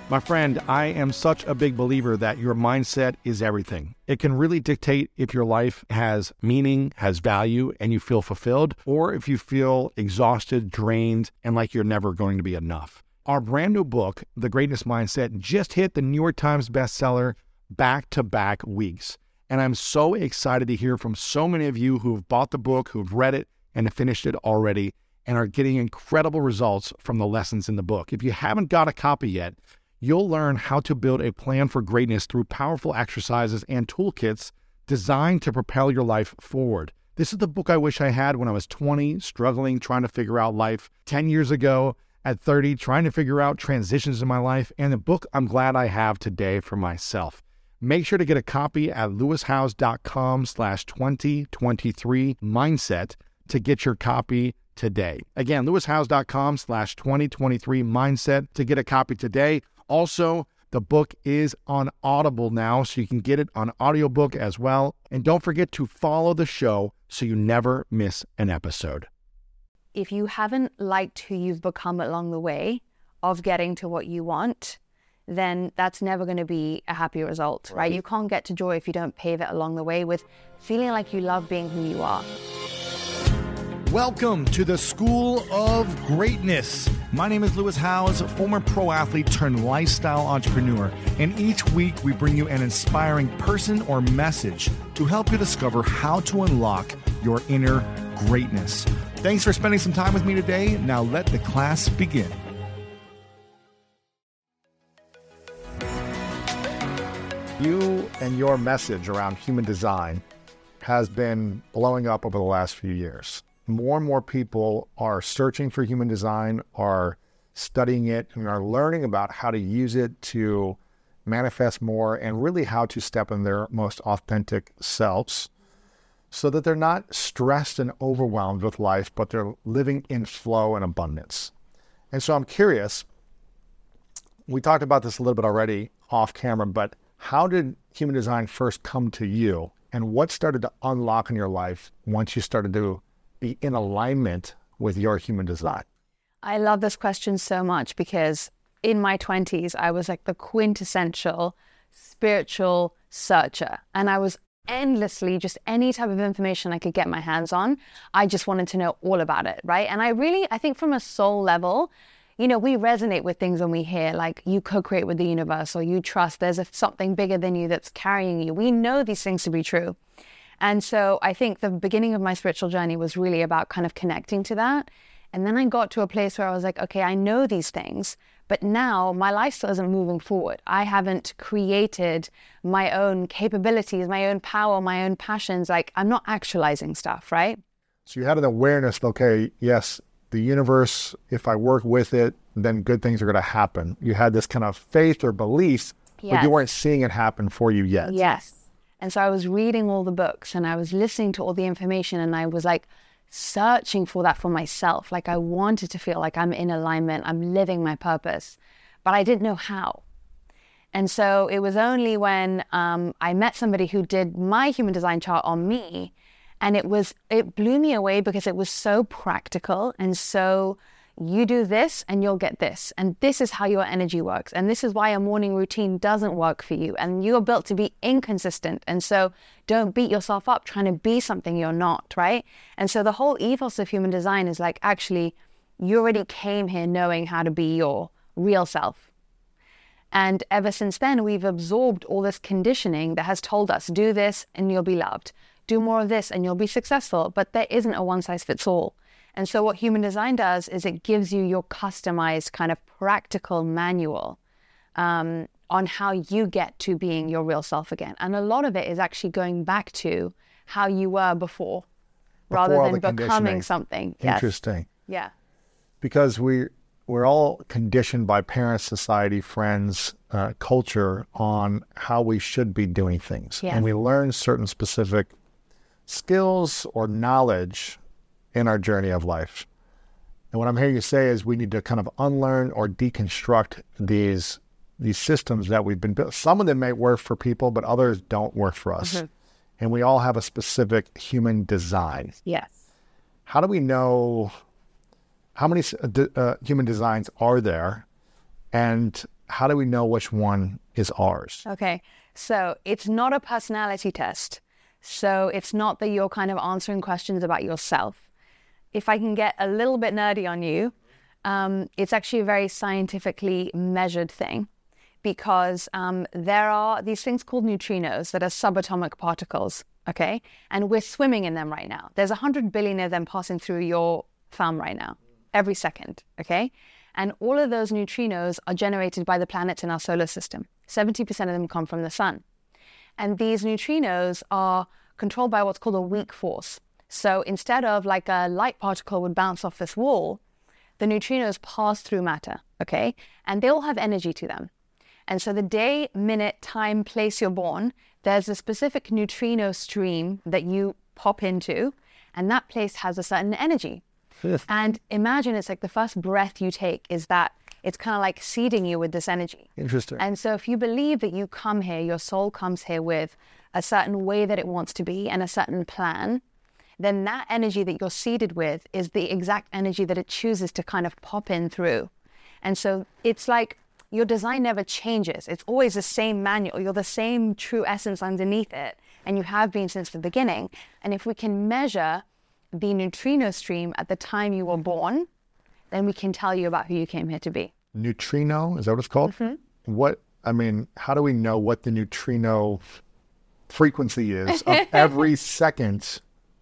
My friend, I am such a big believer that your mindset is everything. It can really dictate if your life has meaning, has value, and you feel fulfilled, or if you feel exhausted, drained, and like you're never going to be enough. Our brand new book, The Greatness Mindset, just hit the New York Times bestseller back-to-back weeks. And I'm so excited to hear from so many of you who've bought the book, who've read it, and have finished it already, and are getting incredible results from the lessons in the book. If you haven't got a copy yet, you'll learn how to build a plan for greatness through powerful exercises and toolkits designed to propel your life forward. This is the book I wish I had when I was 20, struggling, trying to figure out life. 10 years ago, at 30, trying to figure out transitions in my life. And the book I'm glad I have today for myself. Make sure to get a copy at lewishowes.com/2023mindset to get your copy today. Again, lewishowes.com/2023mindset to get a copy today. Also, the book is on Audible now, so you can get it on audiobook as well. And don't forget to follow the show so you never miss an episode. If you haven't liked who you've become along the way of getting to what you want, then that's never going to be a happy result, right? You can't get to joy if you don't pave it along the way with feeling like you love being who you are. Welcome to the School of Greatness. My name is Lewis Howes, former pro athlete turned lifestyle entrepreneur. And each week we bring you an inspiring person or message to help you discover how to unlock your inner greatness. Thanks for spending some time with me today. Now let the class begin. You and your message around human design has been blowing up over the last few years. More and more people are searching for human design, are studying it, and are learning about how to use it to manifest more and really how to step in their most authentic selves so that they're not stressed and overwhelmed with life, but they're living in flow and abundance. And so I'm curious, we talked about this a little bit already off camera, but how did human design first come to you, and what started to unlock in your life once you started to be in alignment with your human design? I love this question so much because in my 20s, I was like the quintessential spiritual searcher. And I was endlessly, just any type of information I could get my hands on, I just wanted to know all about it, right? And I think from a soul level, you know, we resonate with things when we hear like you co-create with the universe or you trust there's something bigger than you that's carrying you. We know these things to be true. And so I think the beginning of my spiritual journey was really about kind of connecting to that. And then I got to a place where I was like, okay, I know these things, but now my lifestyle isn't moving forward. I haven't created my own capabilities, my own power, my own passions. Like I'm not actualizing stuff, right? So you had an awareness, okay, yes, the universe, if I work with it, then good things are going to happen. You had this kind of faith or belief, but you weren't seeing it happen for you yet. Yes. And so I was reading all the books and I was listening to all the information and I was like searching for that for myself. Like I wanted to feel like I'm in alignment, I'm living my purpose, but I didn't know how. And so it was only when I met somebody who did my human design chart on me, and it blew me away because it was so practical and so you do this and you'll get this. And this is how your energy works. And this is why a morning routine doesn't work for you. And you're built to be inconsistent. And so don't beat yourself up trying to be something you're not, right? And so the whole ethos of human design is like, actually, you already came here knowing how to be your real self. And ever since then, we've absorbed all this conditioning that has told us, do this and you'll be loved. Do more of this and you'll be successful. But there isn't a one size fits all. And so what human design does is it gives you your customized kind of practical manual on how you get to being your real self again. And a lot of it is actually going back to how you were before rather than becoming something. Interesting. Yes. Yeah. Because we're all conditioned by parents, society, friends, culture on how we should be doing things. Yes. And we learn certain specific skills or knowledge in our journey of life. And what I'm hearing you say is we need to kind of unlearn or deconstruct these systems that we've been built. Some of them may work for people, but others don't work for us. Mm-hmm. And we all have a specific human design. Yes. How do we know how many human designs are there? And how do we know which one is ours? Okay, so it's not a personality test. So it's not that you're kind of answering questions about yourself. If I can get a little bit nerdy on you, it's actually a very scientifically measured thing, because there are these things called neutrinos that are subatomic particles, okay? And we're swimming in them right now. There's 100 billion of them passing through your thumb right now, every second, okay? And all of those neutrinos are generated by the planets in our solar system. 70% of them come from the sun. And these neutrinos are controlled by what's called a weak force. So instead of like a light particle would bounce off this wall, the neutrinos pass through matter, okay? And they all have energy to them. And so the day, minute, time, place you're born, there's a specific neutrino stream that you pop into, and that place has a certain energy. Yes. And imagine it's like the first breath you take is that it's kind of like seeding you with this energy. Interesting. And so if you believe that you come here, your soul comes here with a certain way that it wants to be and a certain plan, then that energy that you're seeded with is the exact energy that it chooses to kind of pop in through. And so it's like your design never changes. It's always the same manual. You're the same true essence underneath it, and you have been since the beginning. And if we can measure the neutrino stream at the time you were born, then we can tell you about who you came here to be. Neutrino, is that what it's called? Mm-hmm. How do we know what the neutrino frequency is of every second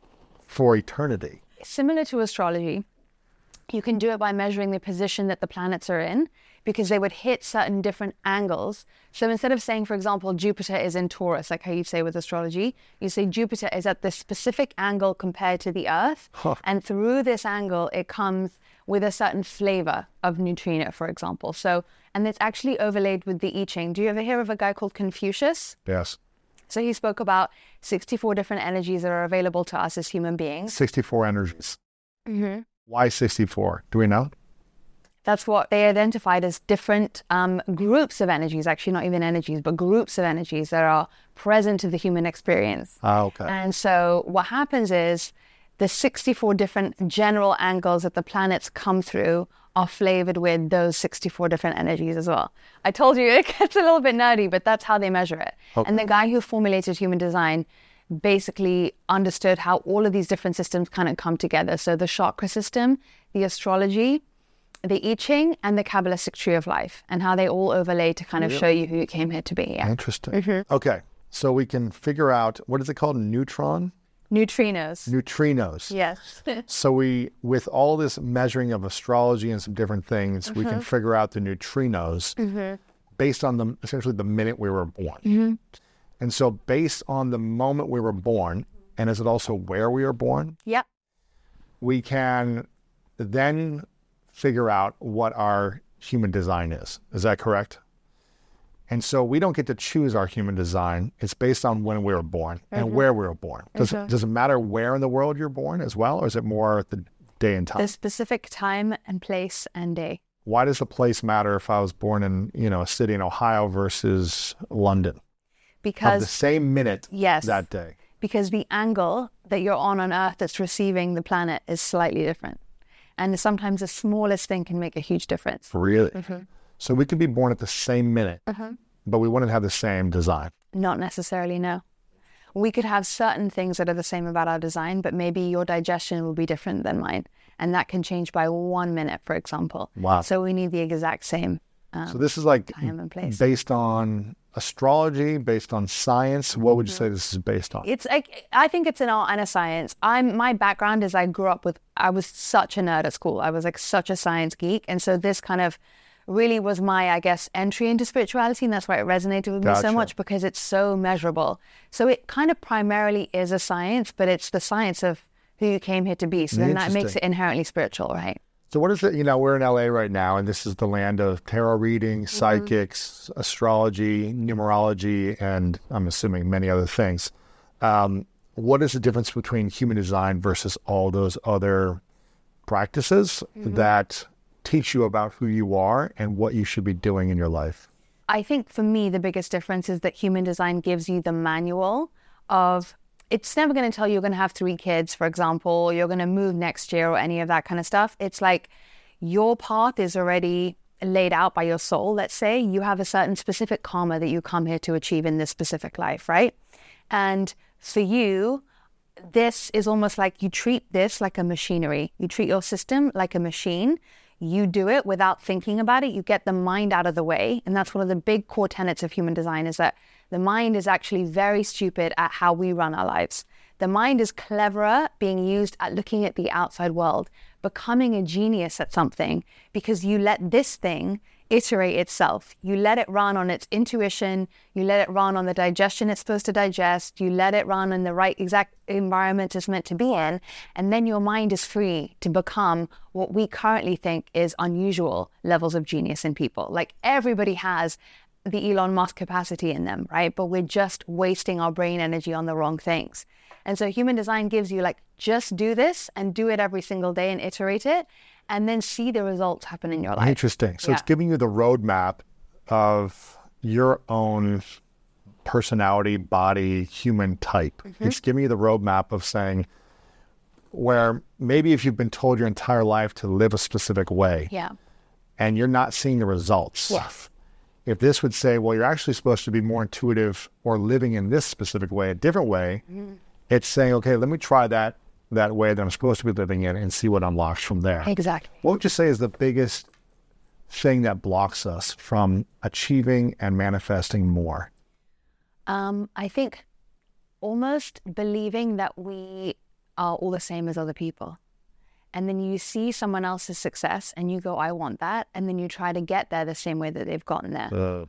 for eternity? Similar to astrology, you can do it by measuring the position that the planets are in, because they would hit certain different angles. So instead of saying, for example, Jupiter is in Taurus, like how you say with astrology, you say Jupiter is at this specific angle compared to the Earth. And through this angle, it comes with a certain flavor of neutrino, for example. So, and it's actually overlaid with the I Ching. Do you ever hear of a guy called Confucius? Yes. So he spoke about 64 different energies that are available to us as human beings. 64 energies. Mm-hmm. Why 64? Do we know? That's what they identified as different groups of energies, actually not even energies, but groups of energies that are present in the human experience. Okay. And so what happens is the 64 different general angles that the planets come through are flavored with those 64 different energies as well. I told you it gets a little bit nerdy, but that's how they measure it. Okay. And the guy who formulated human design basically understood how all of these different systems kind of come together. So the chakra system, the astrology, the I Ching, and the Kabbalistic tree of life, and how they all overlay to kind of show you who you came here to be. Yeah. Interesting. Mm-hmm. Okay, so we can figure out, what is it called? Neutrinos? Neutrinos. Yes. So with all this measuring of astrology and some different things, we can figure out the neutrinos based on essentially the minute we were born. Mm-hmm. And so based on the moment we were born, and is it also where we were born? Yep. We can then figure out what our human design is. Is that correct? And so we don't get to choose our human design. It's based on when we were born and where we were born. Does it matter where in the world you're born as well, or is it more the day and time? The specific time and place and day. Why does the place matter if I was born in, a city in Ohio versus London? Because of the same minute that day. Because the angle that you're on Earth that's receiving the planet is slightly different. And sometimes the smallest thing can make a huge difference. Really? Mm-hmm. So we could be born at the same minute, but we wouldn't have the same design. Not necessarily, no. We could have certain things that are the same about our design, but maybe your digestion will be different than mine. And that can change by 1 minute, for example. Wow. So we need the exact same so this is like time and place. Based on astrology, based on science. What would you say this is based on? It's like, I think it's an art and a science. My background is I was such a nerd at school. I was like such a science geek. And so this kind of really was my, I guess, entry into spirituality. And that's why it resonated with me so much, because it's so measurable. So it kind of primarily is a science, but it's the science of who you came here to be. So then that makes it inherently spiritual, right? So what is it, we're in LA right now, and this is the land of tarot reading, psychics, astrology, numerology, and I'm assuming many other things. What is the difference between human design versus all those other practices that teach you about who you are and what you should be doing in your life? I think for me, the biggest difference is that human design gives you the manual of, it's never going to tell you you're going to have 3 kids, for example, or you're going to move next year or any of that kind of stuff. It's like your path is already laid out by your soul, let's say, you have a certain specific karma that you come here to achieve in this specific life, right? And for you, this is almost like you treat this like a machinery. You treat your system like a machine. You do it without thinking about it. You get the mind out of the way. And that's one of the big core tenets of human design, is that the mind is actually very stupid at how we run our lives. The mind is cleverer being used at looking at the outside world, becoming a genius at something, because you let this thing iterate itself. You let it run on its intuition. You let it run on the digestion it's supposed to digest. You let it run in the right exact environment it's meant to be in. And then your mind is free to become what we currently think is unusual levels of genius in people. Like, everybody has the Elon Musk capacity in them, right? But we're just wasting our brain energy on the wrong things. And so human design gives you, like, just do this and do it every single day and iterate it, and then see the results happen in your life. Interesting. So it's giving you the roadmap of your own personality, body, human type. It's giving you the roadmap of saying, where maybe if you've been told your entire life to live a specific way, and you're not seeing the results. If this would say, well, you're actually supposed to be more intuitive or living in this specific way, a different way, it's saying, okay, let me try that way that I'm supposed to be living in and see what unlocks from there. Exactly. What would you say is the biggest thing that blocks us from achieving and manifesting more? I think almost believing that we are all the same as other people. And then you see someone else's success and you go, I want that. And then you try to get there the same way that they've gotten there.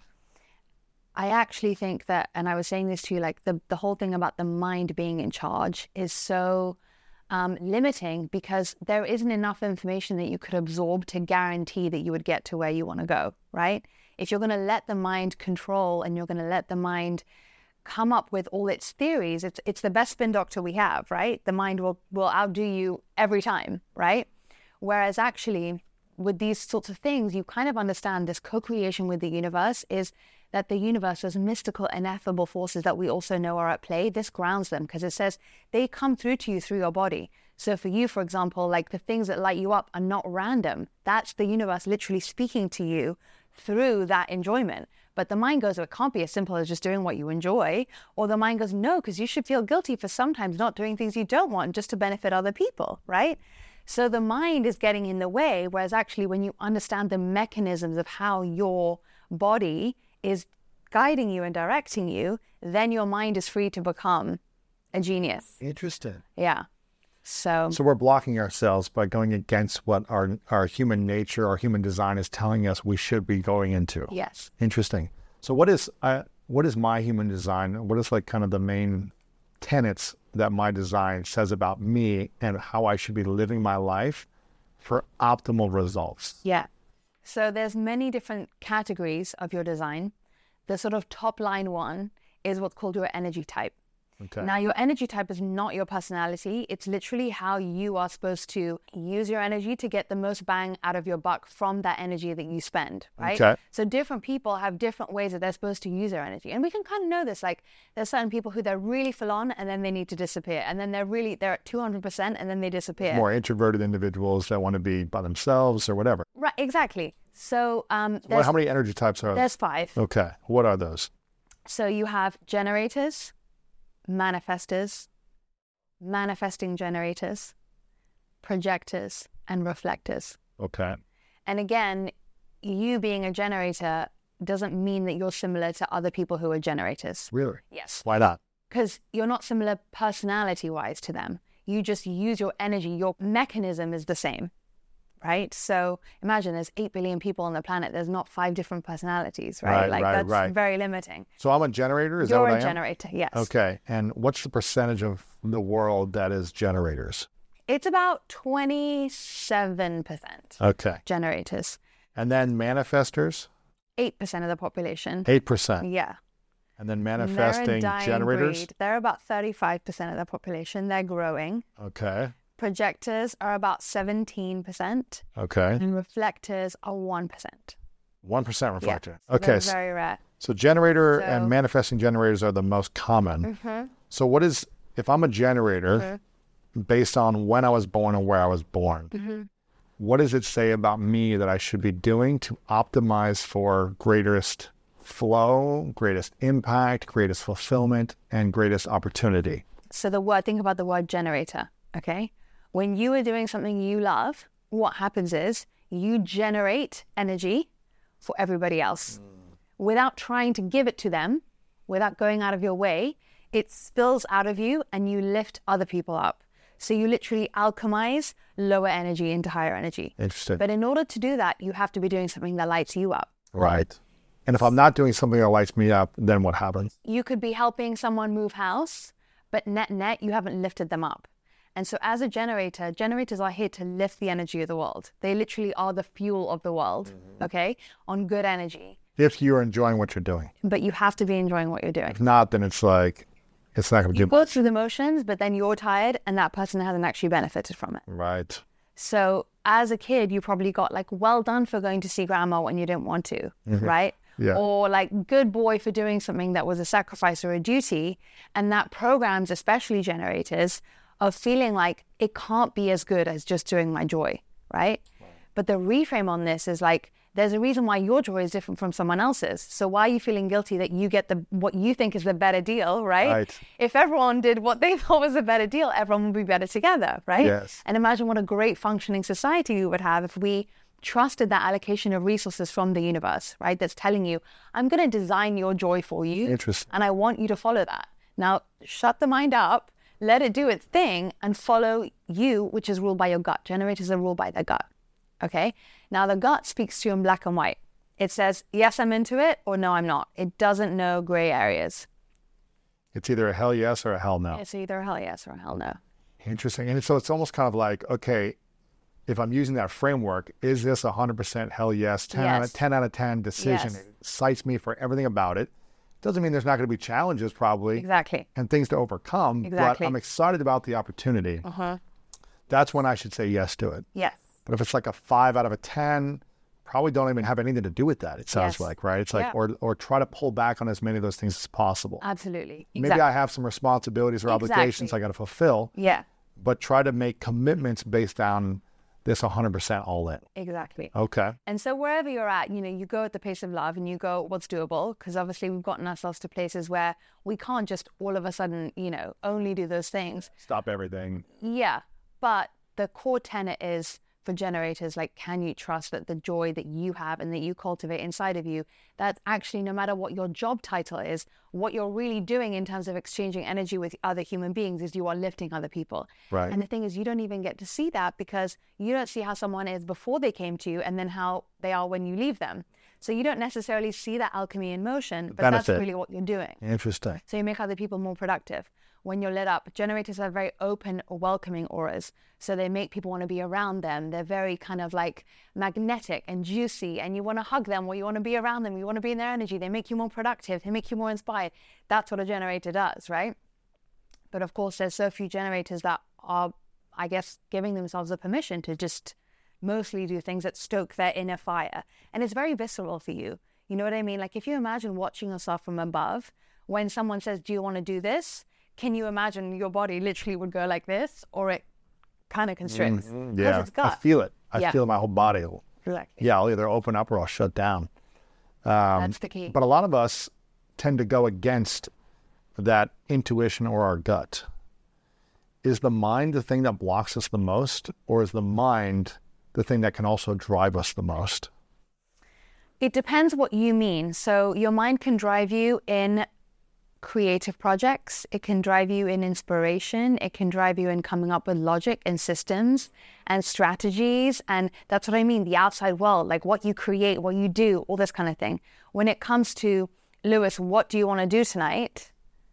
I actually think that, and I was saying this to you, like the whole thing about the mind being in charge is so limiting, because there isn't enough information that you could absorb to guarantee that you would get to where you want to go, right? If you're going to let the mind control and you're going to let the mind come up with all its theories, it's the best spin doctor we have, right? The mind will outdo you every time, right? Whereas actually with these sorts of things, you kind of understand this co-creation with the universe is that the universe, those mystical, ineffable forces that we also know are at play, this grounds them, because it says they come through to you through your body. So for you, for example, like the things that light you up are not random. That's the universe literally speaking to you through that enjoyment. But the mind goes, oh, it can't be as simple as just doing what you enjoy. Or the mind goes, no, because you should feel guilty for sometimes not doing things you don't want just to benefit other people, right? So the mind is getting in the way, whereas actually when you understand the mechanisms of how your body is guiding you and directing you, then your mind is free to become a genius. Interesting. Yeah. So we're blocking ourselves by going against what our human nature, our human design is telling us we should be going into. Yes. Interesting. So what is my human design? What is like kind of the main tenets that my design says about me and how I should be living my life for optimal results? Yeah. So there's many different categories of your design. The sort of top line one is what's called your energy type. Okay. Now, your energy type is not your personality. It's literally how you are supposed to use your energy to get the most bang out of your buck from that energy that you spend, right? Okay. So different people have different ways that they're supposed to use their energy. And we can kind of know this. Like, there's certain people who they're really full on and then they need to disappear. And then they're at 200% and then they disappear. More introverted individuals that want to be by themselves or whatever. Right, exactly. So how many energy types are there? There's 5. Okay. What are those? So you have generators, manifestors, manifesting generators, projectors, and reflectors. Okay. And again, you being a generator doesn't mean that you're similar to other people who are generators. Really? Yes. Why not? Because you're not similar personality-wise to them. You just use your energy. Your mechanism is the same, right? So imagine there's 8 billion people on the planet. There's not 5 different personalities, right? That's very limiting. So I'm a generator? Is that what I am? You're a generator, yes. Okay. And what's the percentage of the world that is generators? It's about 27% Okay. generators. And then manifestors? 8% of the population. 8%. Yeah. And then They're a manifesting dying generators? breed. They're about 35% of the population. They're growing. Okay. Projectors are about 17%. Okay. And reflectors are 1%. 1% reflector. Yeah, Okay. they're very rare. So generator and manifesting generators are the most common. Mm-hmm. So if I'm a generator, based on when I was born and where I was born, what does it say about me that I should be doing to optimize for greatest flow, greatest impact, greatest fulfillment, and greatest opportunity? So think about the word generator, okay? When you are doing something you love, what happens is you generate energy for everybody else. Without trying to give it to them, without going out of your way, it spills out of you and you lift other people up. So you literally alchemize lower energy into higher energy. Interesting. But in order to do that, you have to be doing something that lights you up. Right. And if I'm not doing something that lights me up, then what happens? You could be helping someone move house, but net, you haven't lifted them up. And so as a generator, generators are here to lift the energy of the world. They literally are the fuel of the world, okay, on good energy. If you're enjoying what you're doing. But you have to be enjoying what you're doing. If not, then it's like, it's not going to You give. go through the motions, but then you're tired and that person hasn't actually benefited from it. Right. So as a kid, you probably got like, well done for going to see grandma when you didn't want to, right? Yeah. Or like, good boy for doing something that was a sacrifice or a duty. And that programs, especially generators, of feeling like it can't be as good as just doing my joy, right? But the reframe on this is like, there's a reason why your joy is different from someone else's. So why are you feeling guilty that you get what you think is the better deal, right? Right. If everyone did what they thought was a better deal, everyone would be better together, right? Yes. And imagine what a great functioning society we would have if we trusted that allocation of resources from the universe, right? That's telling you, I'm going to design your joy for you. Interesting. And I want you to follow that. Now, shut the mind up, let it do its thing, and follow you, which is ruled by your gut. Generators are ruled by their gut. Okay. Now the gut speaks to you in black and white. It says, yes, I'm into it, or no, I'm not. It doesn't know gray areas. It's either a hell yes or a hell no. It's either a hell yes or a hell no. Interesting. And so it's almost kind of like, okay, if I'm using that framework, is this 100% hell yes, 10 out of 10 decision? Yes. It cites me for everything about it. Doesn't mean there's not going to be challenges probably. Exactly. And things to overcome. Exactly. But I'm excited about the opportunity. That's when I should say yes to it. Yes. But if it's like a 5 out of a 10, probably don't even have anything to do with that, it sounds like, right? It's like, or try to pull back on as many of those things as possible. Absolutely. Maybe I have some responsibilities or obligations I got to fulfill. Yeah. But try to make commitments based on this 100% all in. Exactly. Okay. And so wherever you're at, you go at the pace of love and you go, what's doable? Because obviously we've gotten ourselves to places where we can't just all of a sudden, only do those things. Stop everything. Yeah. But the core tenet is, for generators, like, can you trust that the joy that you have and that you cultivate inside of you, that actually no matter what your job title is, what you're really doing in terms of exchanging energy with other human beings is you are lifting other people. Right. And the thing is, you don't even get to see that because you don't see how someone is before they came to you and then how they are when you leave them. So you don't necessarily see that alchemy in motion, but benefit. that's really what you're doing. Interesting. So you make other people more productive. When you're lit up, generators have very open, welcoming auras. So they make people want to be around them. They're very kind of like magnetic and juicy, and you want to hug them or you want to be around them. You want to be in their energy. They make you more productive. They make you more inspired. That's what a generator does, right? But of course, there's so few generators that are, I guess, giving themselves the permission to just mostly do things that stoke their inner fire. And it's very visceral for you. You know what I mean? Like if you imagine watching yourself from above, when someone says, do you want to do this? Can you imagine your body literally would go like this, or it kind of constricts? Yeah, it's gut. I feel it. I feel my whole body. Exactly. Yeah, I'll either open up or I'll shut down. That's the key. But a lot of us tend to go against that intuition or our gut. Is the mind the thing that blocks us the most, or is the mind the thing that can also drive us the most? It depends what you mean. So your mind can drive you in creative projects. It can drive you in inspiration. It can drive you in coming up with logic and systems and strategies. And that's what I mean, the outside world, like what you create, what you do, all this kind of thing. When it comes to, Lewis, what do you want to do tonight?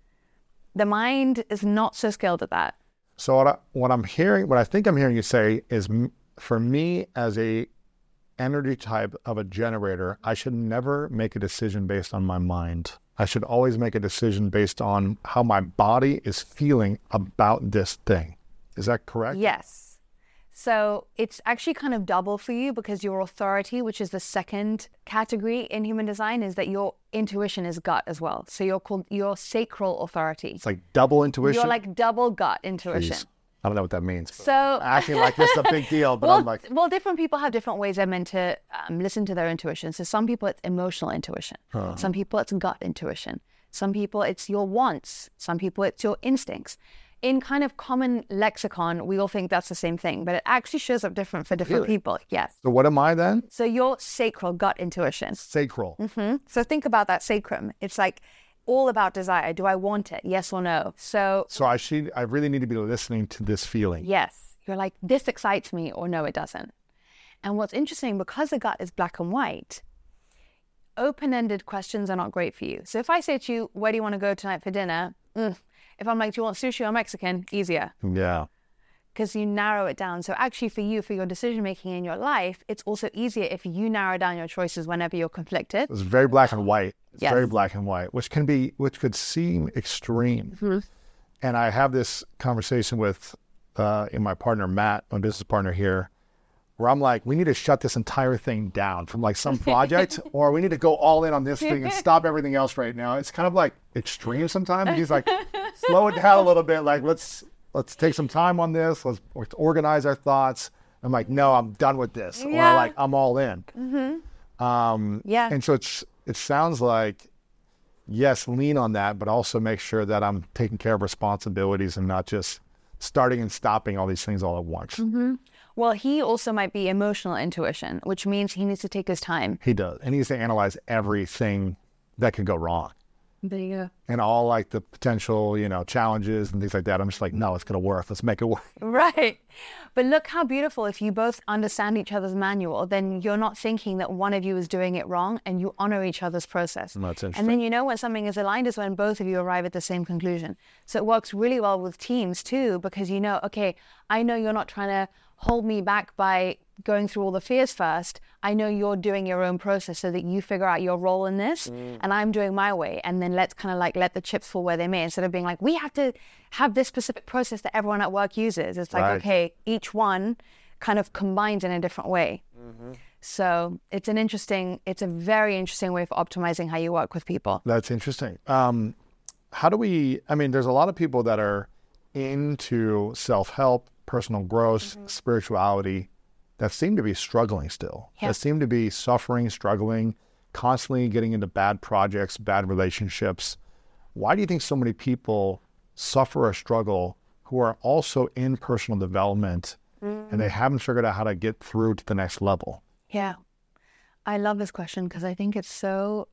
The mind is not so skilled at that. So what I think I'm hearing you say is, for me as a energy type of a generator, I should never make a decision based on my mind. I should always make a decision based on how my body is feeling about this thing. Is that correct? Yes. So it's actually kind of double for you because your authority, which is the second category in human design, is that your intuition is gut as well. So you're called your sacral authority. It's like double intuition? You're like double gut intuition. Jeez. I don't know what that means. So acting like this is a big deal, but I'm like... Well, different people have different ways they're meant to listen to their intuition. So some people, it's emotional intuition. Some people, it's gut intuition. Some people, it's your wants. Some people, it's your instincts. In kind of common lexicon, we all think that's the same thing, but it actually shows up different for different people. Yes. So what am I then? So your sacral gut intuition. Sacral. So think about that sacrum. It's like all about desire. Do I want it? Yes or no? So I really need to be listening to this feeling. yes. You're like, this excites me, or no, it doesn't. And what's interesting, because the gut is black and white, open-ended questions are not great for you. So if I say to you, where do you want to go tonight for dinner? If I'm like, do you want sushi or Mexican? Easier. Yeah. Because you narrow it down. So actually for you, for your decision-making in your life, it's also easier if you narrow down your choices whenever you're conflicted. It's very black and white. It's Yes. very black and white, which could seem extreme. And I have this conversation with my partner, Matt, my business partner here, where I'm like, we need to shut this entire thing down from like some project, or we need to go all in on this thing and stop everything else right now. It's kind of like extreme sometimes. And he's like, slow it down a little bit. Like, let's take some time on this. Let's organize our thoughts. I'm like, no, I'm done with this. Yeah. Or like, I'm all in. Yeah. And so it sounds like, yes, lean on that, but also make sure that I'm taking care of responsibilities and not just starting and stopping all these things all at once. Well, he also might be emotional intuition, which means he needs to take his time. He does. And he needs to analyze everything that could go wrong There you go. and all like the potential, challenges and things like that. I'm just like, no, it's going to work. Let's make it work. Right. But look how beautiful. If you both understand each other's manual, then you're not thinking that one of you is doing it wrong, and you honor each other's process. That's interesting. And then you know when something is aligned is when both of you arrive at the same conclusion. So it works really well with teams too, because you know, okay, I know you're not trying to hold me back by going through all the fears first. I know you're doing your own process so that you figure out your role in this, and I'm doing my way. And then let's kind of like let the chips fall where they may, instead of being like, we have to have this specific process that everyone at work uses. It's like, Right. okay, each one kind of combines in a different way. So it's a very interesting way for optimizing how you work with people. That's interesting. There's a lot of people that are into self-help, personal growth, spirituality, that seem to be struggling still. Yeah. That seem to be suffering, struggling, constantly getting into bad projects, bad relationships. Why do you think so many people suffer or struggle who are also in personal development and they haven't figured out how to get through to the next level? Yeah. I love this question because I think it's so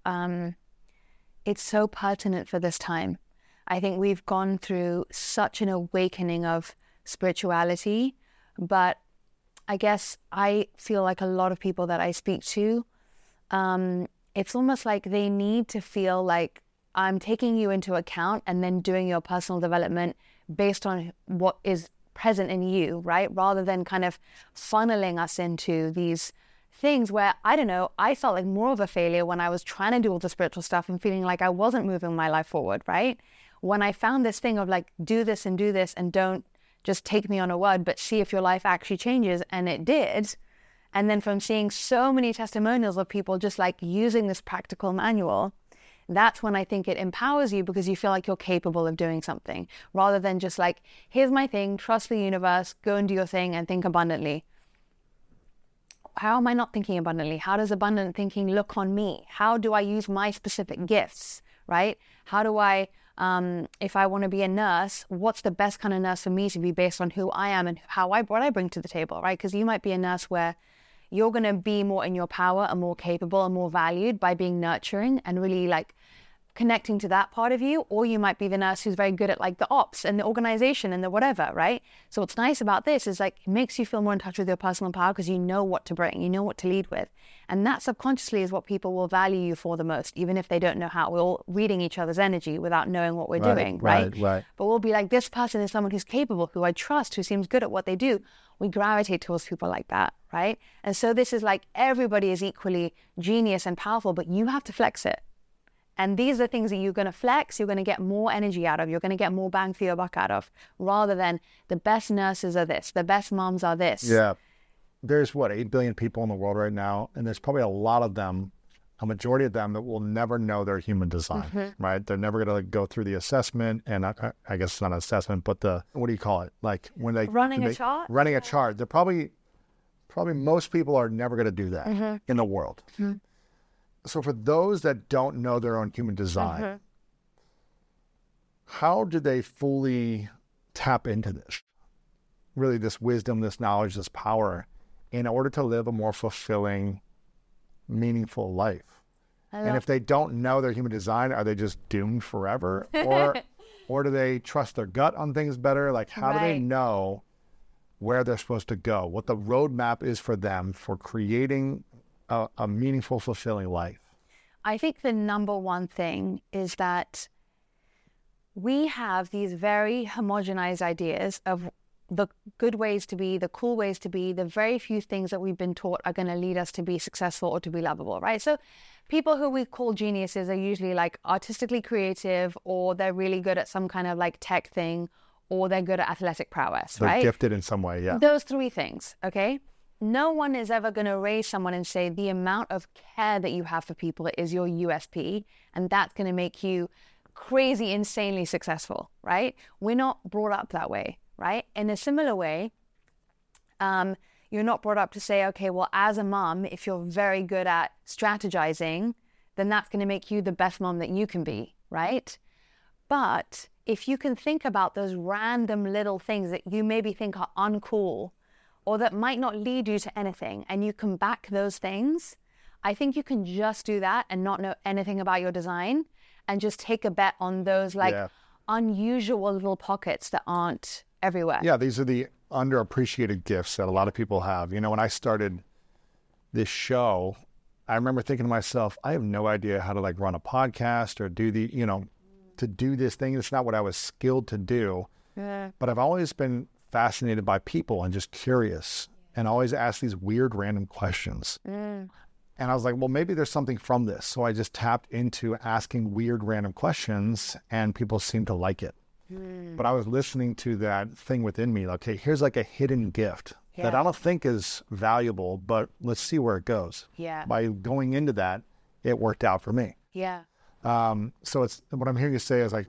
pertinent for this time. I think we've gone through such an awakening of spirituality, but I guess I feel like a lot of people that I speak to, it's almost like they need to feel like I'm taking you into account and then doing your personal development based on what is present in you, right? Rather than kind of funneling us into these things where, I don't know, I felt like more of a failure when I was trying to do all the spiritual stuff and feeling like I wasn't moving my life forward, right? When I found this thing of like, do this and don't just take me on a word, but see if your life actually changes. And it did. And then from seeing so many testimonials of people just like using this practical manual, that's when I think it empowers you, because you feel like you're capable of doing something, rather than just like, here's my thing, trust the universe, go and do your thing and think abundantly. How am I not thinking abundantly? How does abundant thinking look on me? How do I use my specific gifts, right? How do I, if I want to be a nurse, what's the best kind of nurse for me to be based on who I am and what I bring to the table, right? Because you might be a nurse where you're going to be more in your power and more capable and more valued by being nurturing and really like connecting to that part of you. Or you might be the nurse who's very good at like the ops and the organization and the whatever, right? So what's nice about this is like, it makes you feel more in touch with your personal power because you know what to bring, you know what to lead with. And that subconsciously is what people will value you for the most, even if they don't know how. We're all reading each other's energy without knowing what we're doing, right? But we'll be like, this person is someone who's capable, who I trust, who seems good at what they do. We gravitate towards people like that, right? And so this is like, everybody is equally genius and powerful, but you have to flex it. And these are things that you're going to flex, you're going to get more energy out of, you're going to get more bang for your buck out of, rather than the best nurses are this, the best moms are this. Yeah. There's 8 billion people in the world right now, and there's probably a lot of them a majority of them that will never know their human design, right? They're never going to go through the assessment, and I guess it's not an assessment, but what do you call it? Like when they running a chart. Running a chart. They're probably most people are never going to do that in the world. So for those that don't know their own human design, how do they fully tap into this? Really, this wisdom, this knowledge, this power, in order to live a more fulfilling, meaningful life. And if they don't know their human design, are they just doomed forever? Or do they trust their gut on things better? Like, how do they know where they're supposed to go, what the roadmap is for them for creating a meaningful, fulfilling life? I think the number one thing is that we have these very homogenized ideas of the good ways to be, the cool ways to be, the very few things that we've been taught are going to lead us to be successful or to be lovable, right? So people who we call geniuses are usually like artistically creative, or they're really good at some kind of like tech thing, or they're good at athletic prowess, They're right? gifted in some way, yeah. Those three things, okay? No one is ever going to raise someone and say the amount of care that you have for people is your USP, and that's going to make you crazy, insanely successful, right? We're not brought up that way. Right? In a similar way, you're not brought up to say, okay, well, as a mom, if you're very good at strategizing, then that's going to make you the best mom that you can be, right? But if you can think about those random little things that you maybe think are uncool or that might not lead you to anything, and you can back those things, I think you can just do that and not know anything about your design and just take a bet on those unusual little pockets that aren't everywhere. Yeah, these are the underappreciated gifts that a lot of people have. You know, when I started this show, I remember thinking to myself, I have no idea how to like run a podcast or do to do this thing. It's not what I was skilled to do. Yeah. But I've always been fascinated by people and just curious and always ask these weird random questions. And I was like, well, maybe there's something from this. So I just tapped into asking weird random questions, and people seem to like it. But I was listening to that thing within me, okay, here's like a hidden gift that I don't think is valuable, but let's see where it goes. Yeah. By going into that, it worked out for me. Yeah. So it's what I'm hearing you say is like,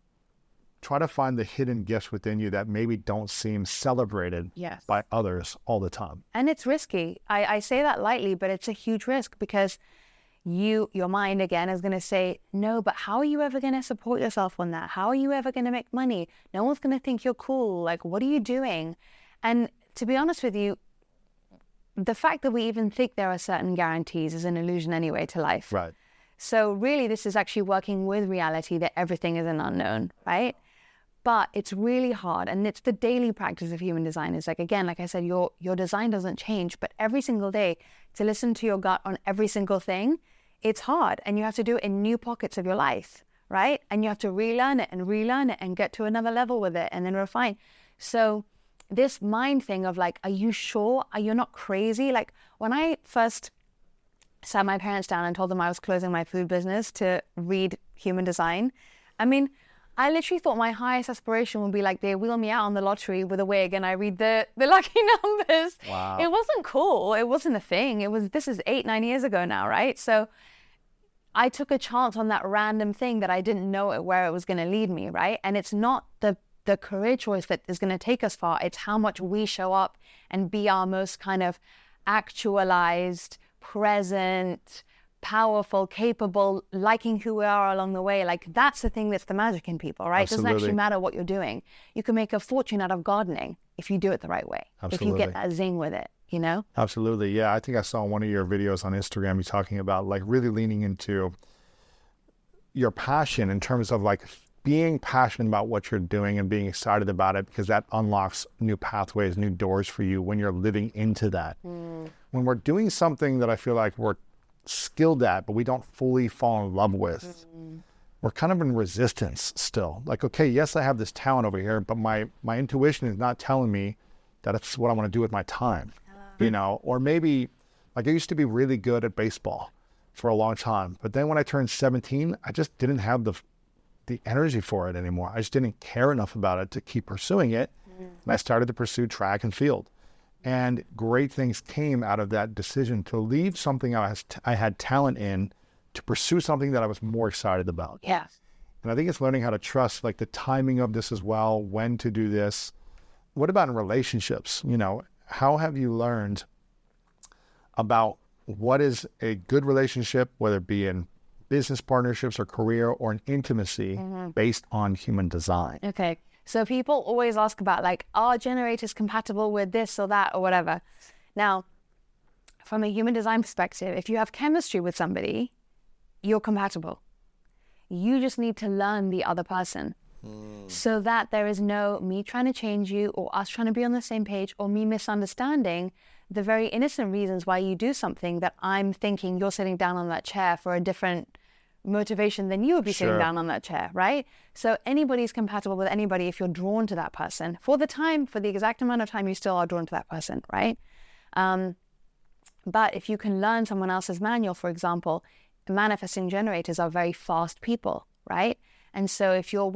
try to find the hidden gifts within you that maybe don't seem celebrated by others all the time. And it's risky. I say that lightly, but it's a huge risk because your mind again is going to say, no, but how are you ever going to support yourself on that? How are you ever going to make money? No one's going to think you're cool. Like, what are you doing? And to be honest with you, the fact that we even think there are certain guarantees is an illusion anyway to life. Right. So really, this is actually working with reality that everything is an unknown, right? But it's really hard. And it's the daily practice of human design. It's like, again, like I said, your design doesn't change, but every single day to listen to your gut on every single thing, it's hard. And you have to do it in new pockets of your life, right? And you have to relearn it and get to another level with it and then refine. So this mind thing of like, are you sure? Are you not crazy? Like when I first sat my parents down and told them I was closing my food business to read human design, I mean, I literally thought my highest aspiration would be like they wheel me out on the lottery with a wig and I read the lucky numbers. Wow. It wasn't cool. It wasn't a thing. This is 8-9 years ago now, right? So I took a chance on that random thing that I didn't know where it was going to lead me, right? And it's not the career choice that is going to take us far. It's how much we show up and be our most kind of actualized, present, powerful, capable, liking who we are along the way. Like that's the thing that's the magic in people, right? Absolutely. It doesn't actually matter what you're doing. You can make a fortune out of gardening if you do it the right way. Absolutely. If you get that zing with it, you know? Absolutely. Yeah. I think I saw one of your videos on Instagram, you talking about like really leaning into your passion in terms of like being passionate about what you're doing and being excited about it, because that unlocks new pathways, new doors for you when you're living into that. When we're doing something that I feel like we're skilled at, but we don't fully fall in love with, we're kind of in resistance still. Like, okay, yes, I have this talent over here, but my intuition is not telling me that it's what I want to do with my time, you know? Or maybe, like I used to be really good at baseball for a long time, but then when I turned 17, I just didn't have the energy for it anymore. I just didn't care enough about it to keep pursuing it. And I started to pursue track and field. And great things came out of that decision to leave something I had talent in to pursue something that I was more excited about. Yeah. And I think it's learning how to trust like the timing of this as well, when to do this. What about in relationships? You know, how have you learned about what is a good relationship, whether it be in business partnerships or career or an intimacy based on human design? Okay. So people always ask about like, are generators compatible with this or that or whatever? Now, from a human design perspective, if you have chemistry with somebody, you're compatible. You just need to learn the other person so that there is no me trying to change you or us trying to be on the same page or me misunderstanding the very innocent reasons why you do something that I'm thinking you're sitting down on that chair for a different motivation than you would be sitting down on that chair, right? So anybody's compatible with anybody if you're drawn to that person. For the exact amount of time you still are drawn to that person, right? But if you can learn someone else's manual, for example, manifesting generators are very fast people, right? And so if you're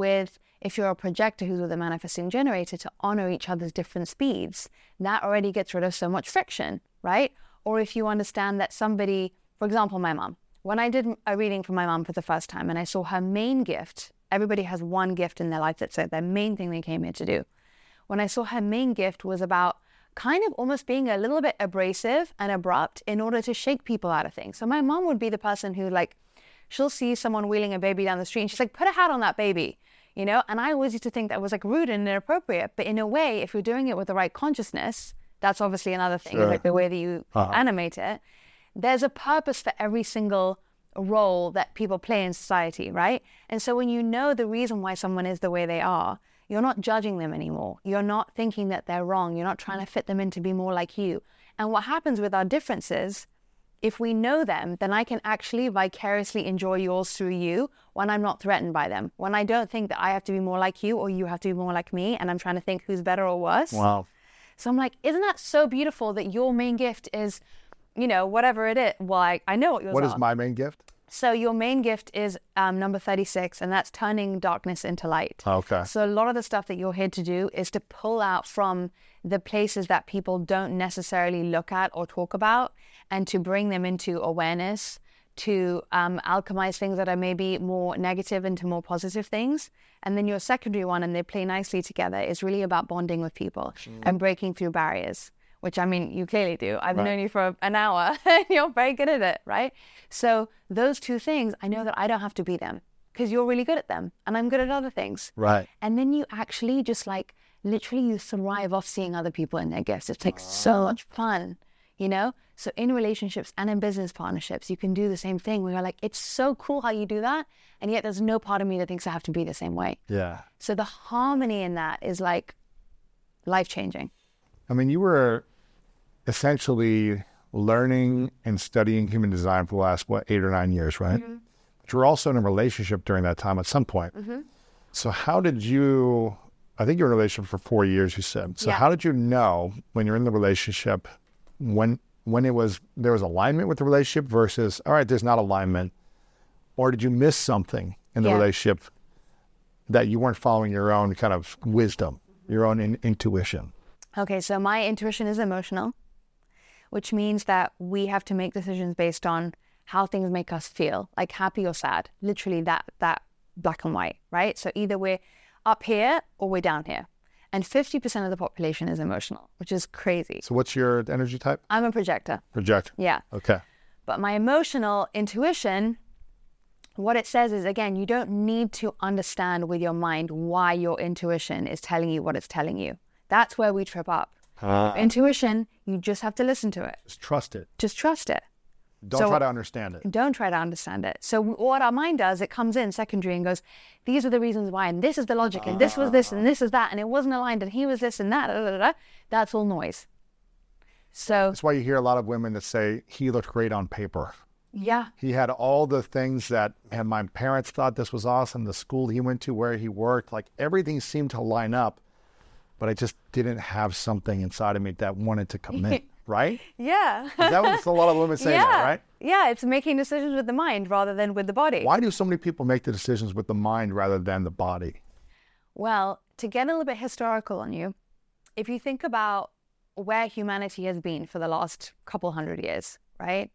a projector who's with a manifesting generator, to honor each other's different speeds, that already gets rid of so much friction, right? Or if you understand that somebody, for example, my mom, when I did a reading for my mom for the first time and I saw her main gift, everybody has one gift in their life that's their main thing they came here to do. When I saw her main gift was about kind of almost being a little bit abrasive and abrupt in order to shake people out of things. So my mom would be the person who like, she'll see someone wheeling a baby down the street and she's like, put a hat on that baby, you know? And I always used to think that was like rude and inappropriate. But in a way, if you're doing it with the right consciousness, that's obviously another thing, like the way that you animate it. There's a purpose for every single role that people play in society, right? And so when you know the reason why someone is the way they are, you're not judging them anymore. You're not thinking that they're wrong. You're not trying to fit them in to be more like you. And what happens with our differences, if we know them, then I can actually vicariously enjoy yours through you when I'm not threatened by them. When I don't think that I have to be more like you or you have to be more like me, and I'm trying to think who's better or worse. Wow. So I'm like, isn't that so beautiful that your main gift is, you know, whatever it is? Well, I know what yours are. What is my main gift? So your main gift is number 36, and that's turning darkness into light. Okay. So a lot of the stuff that you're here to do is to pull out from the places that people don't necessarily look at or talk about, and to bring them into awareness, to alchemize things that are maybe more negative into more positive things. And then your secondary one, and they play nicely together, is really about bonding with people and breaking through barriers. Which, I mean, you clearly do. I've known you for an hour and you're very good at it, right? So those two things, I know that I don't have to be them because you're really good at them and I'm good at other things. Right. And then you actually just like, literally you thrive off seeing other people in their gifts. It's like so much fun, you know? So in relationships and in business partnerships, you can do the same thing where you're like, it's so cool how you do that. And yet there's no part of me that thinks I have to be the same way. Yeah. So the harmony in that is like life-changing. I mean, you were essentially learning and studying human design for the last, 8 or 9 years, right? Mm-hmm. But you were also in a relationship during that time at some point. Mm-hmm. So how did you, I think you were in a relationship for 4 years, you said. So how did you know when you're in the relationship, when there was alignment with the relationship versus, all right, there's not alignment? Or did you miss something in the relationship that you weren't following your own kind of wisdom, your own intuition? Okay, so my intuition is emotional, which means that we have to make decisions based on how things make us feel, like happy or sad, literally that black and white, right? So either we're up here or we're down here. And 50% of the population is emotional, which is crazy. So what's your energy type? I'm a projector. Projector. Yeah. Okay. But my emotional intuition, what it says is, again, you don't need to understand with your mind why your intuition is telling you what it's telling you. That's where we trip up. Intuition, you just have to listen to it. Just trust it. Just trust it. Don't try to understand it. Don't try to understand it. So what our mind does, it comes in secondary and goes, these are the reasons why, and this is the logic, and this was this, and this is that, and it wasn't aligned, and he was this and that, da, da, da. That's all noise. So that's why you hear a lot of women that say, he looked great on paper. Yeah. He had all the things that, and my parents thought this was awesome, the school he went to, where he worked, like everything seemed to line up, but I just didn't have something inside of me that wanted to commit. Right? Yeah. That was a lot of women saying that, right? Yeah, it's making decisions with the mind rather than with the body. Why do so many people make the decisions with the mind rather than the body? Well, to get a little bit historical on you, if you think about where humanity has been for the last couple hundred years, right?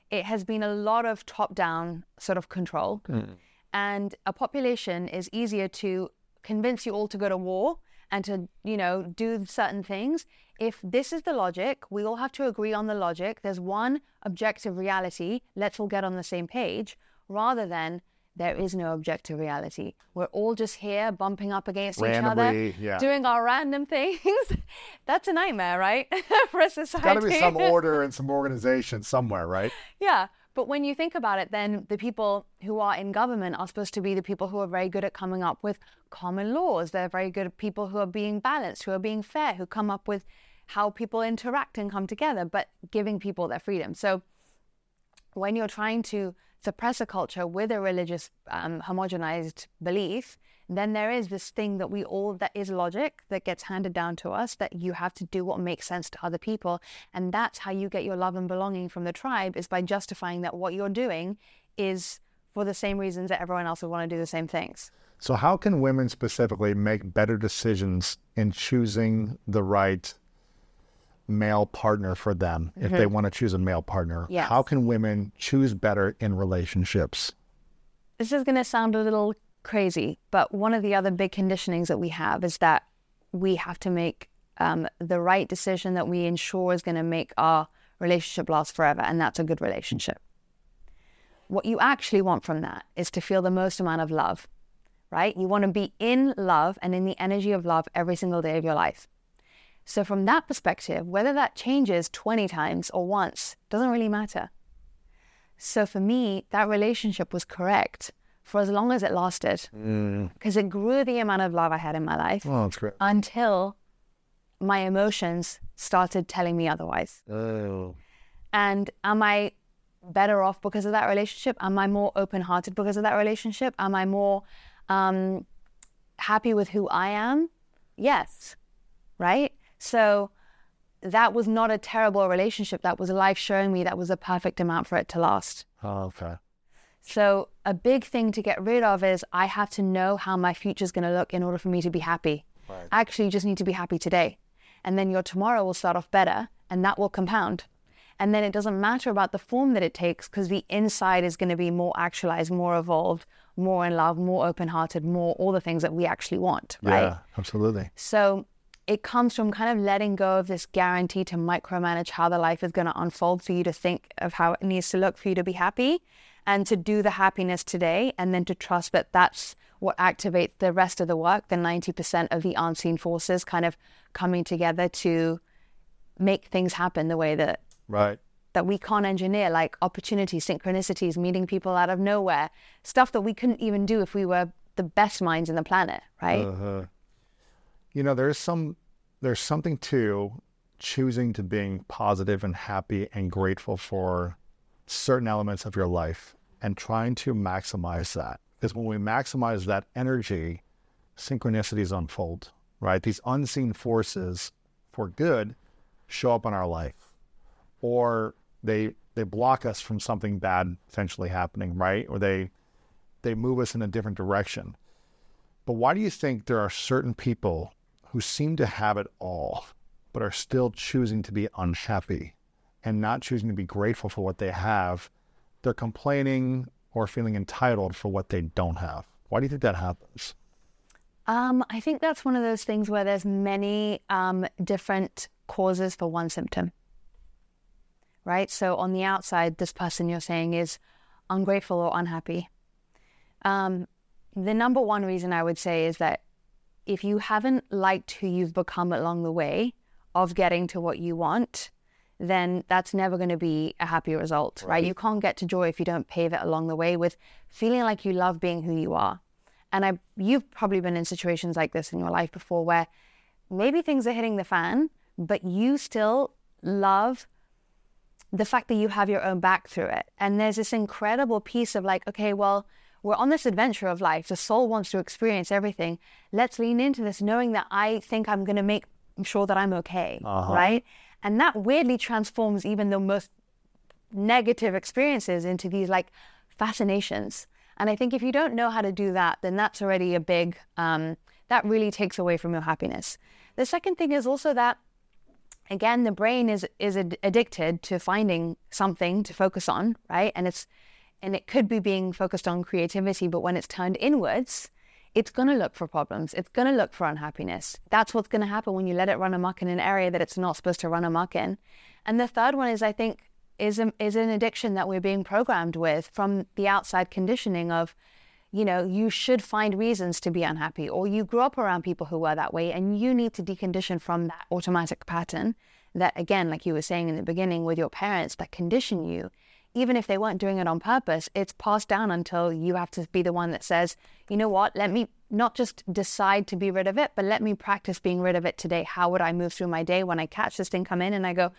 it has been a lot of top-down sort of control. And a population is easier to convince you all to go to war and to, do certain things. If this is the logic, we all have to agree on the logic. There's one objective reality. Let's all get on the same page, rather than there is no objective reality. We're all just here bumping up against each other, doing our random things. That's a nightmare, right? For a society. Got to be some order and some organization somewhere, right? Yeah. But when you think about it, then the people who are in government are supposed to be the people who are very good at coming up with common laws. They're very good at people who are being balanced, who are being fair, who come up with how people interact and come together, but giving people their freedom. So when you're trying to suppress a culture with a religious homogenized belief, then there is this thing that is logic that gets handed down to us, that you have to do what makes sense to other people. And that's how you get your love and belonging from the tribe, is by justifying that what you're doing is for the same reasons that everyone else would want to do the same things. So how can women specifically make better decisions in choosing the right male partner for them if they want to choose a male partner? Yes. How can women choose better in relationships? This is going to sound a little crazy, but one of the other big conditionings that we have is that we have to make the right decision that we ensure is going to make our relationship last forever, and that's a good relationship. What you actually want from that is to feel the most amount of love, right? You want to be in love and in the energy of love every single day of your life. So from that perspective, whether that changes 20 times or once doesn't really matter. So for me, that relationship was correct for as long as it lasted, because it grew the amount of love I had in my life until my emotions started telling me otherwise. And am I better off because of that relationship? Am I more open-hearted because of that relationship? Am I more happy with who I am? Yes, right? So that was not a terrible relationship. That was life showing me that was a perfect amount for it to last. Oh, okay. So a big thing to get rid of is I have to know how my future is going to look in order for me to be happy. Right. I actually just need to be happy today. And then your tomorrow will start off better, and that will compound. And then it doesn't matter about the form that it takes, because the inside is going to be more actualized, more evolved, more in love, more open-hearted, more all the things that we actually want, right? Yeah, absolutely. So it comes from kind of letting go of this guarantee to micromanage how the life is going to unfold for you to think of how it needs to look for you to be happy, and to do the happiness today, and then to trust that that's what activates the rest of the work, the 90% of the unseen forces kind of coming together to make things happen the way that we can't engineer, like opportunities, synchronicities, meeting people out of nowhere, stuff that we couldn't even do if we were the best minds in the planet, right? There's something to choosing to being positive and happy and grateful for certain elements of your life and trying to maximize that. Because when we maximize that energy, synchronicities unfold, right? These unseen forces for good show up in our life, or they block us from something bad potentially happening, right? Or they move us in a different direction. But why do you think there are certain people who seem to have it all, but are still choosing to be unhappy and not choosing to be grateful for what they have? They're complaining or feeling entitled for what they don't have. Why do you think that happens? I think that's one of those things where there's many different causes for one symptom, right? So on the outside, this person you're saying is ungrateful or unhappy. The number one reason I would say is that if you haven't liked who you've become along the way of getting to what you want, then that's never going to be a happy result, right? You can't get to joy if you don't pave it along the way with feeling like you love being who you are. And you've probably been in situations like this in your life before, where maybe things are hitting the fan, but you still love the fact that you have your own back through it. And there's this incredible piece of like, okay, well, we're on this adventure of life. The soul wants to experience everything. Let's lean into this, knowing that I think I'm going to make sure that I'm okay, right? And that weirdly transforms even the most negative experiences into these like fascinations. And I think if you don't know how to do that, then that's already a big, that really takes away from your happiness. The second thing is also that again, the brain is addicted to finding something to focus on, right? And it could be being focused on creativity, but when it's turned inwards, it's going to look for problems. It's going to look for unhappiness. That's what's going to happen when you let it run amok in an area that it's not supposed to run amok in. And the third one is, I think, is an addiction that we're being programmed with from the outside conditioning of, you know, you should find reasons to be unhappy, or you grew up around people who were that way, and you need to decondition from that automatic pattern that, again, like you were saying in the beginning with your parents, that condition you. Even if they weren't doing it on purpose, it's passed down until you have to be the one that says, you know what, let me not just decide to be rid of it, but let me practice being rid of it today. How would I move through my day when I catch this thing come in and I go,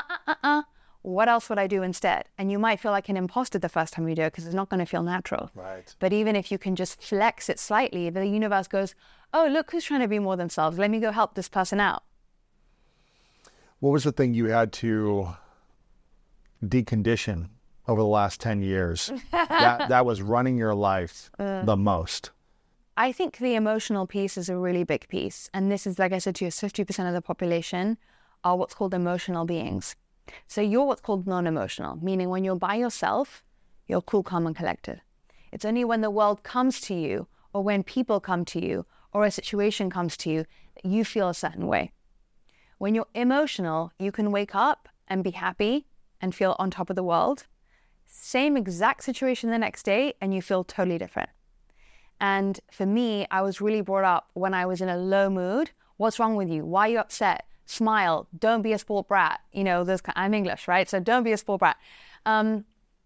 what else would I do instead? And you might feel like an imposter the first time you do it because it's not going to feel natural. Right. But even if you can just flex it slightly, the universe goes, oh, look who's trying to be more themselves. Let me go help this person out. What was the thing you had to decondition over the last 10 years that was running your life the most? I think the emotional piece is a really big piece. And this is, like I said to you, 50% of the population are what's called emotional beings. So you're what's called non-emotional, meaning when you're by yourself, you're cool, calm, and collected. It's only when the world comes to you, or when people come to you, or a situation comes to you, that you feel a certain way. When you're emotional, you can wake up and be happy and feel on top of the world. Same exact situation the next day, and you feel totally different. And for me, I was really brought up when I was in a low mood. What's wrong with you? Why are you upset? Smile. Don't be a sport brat. You know, I'm English, right? So don't be a sport brat. And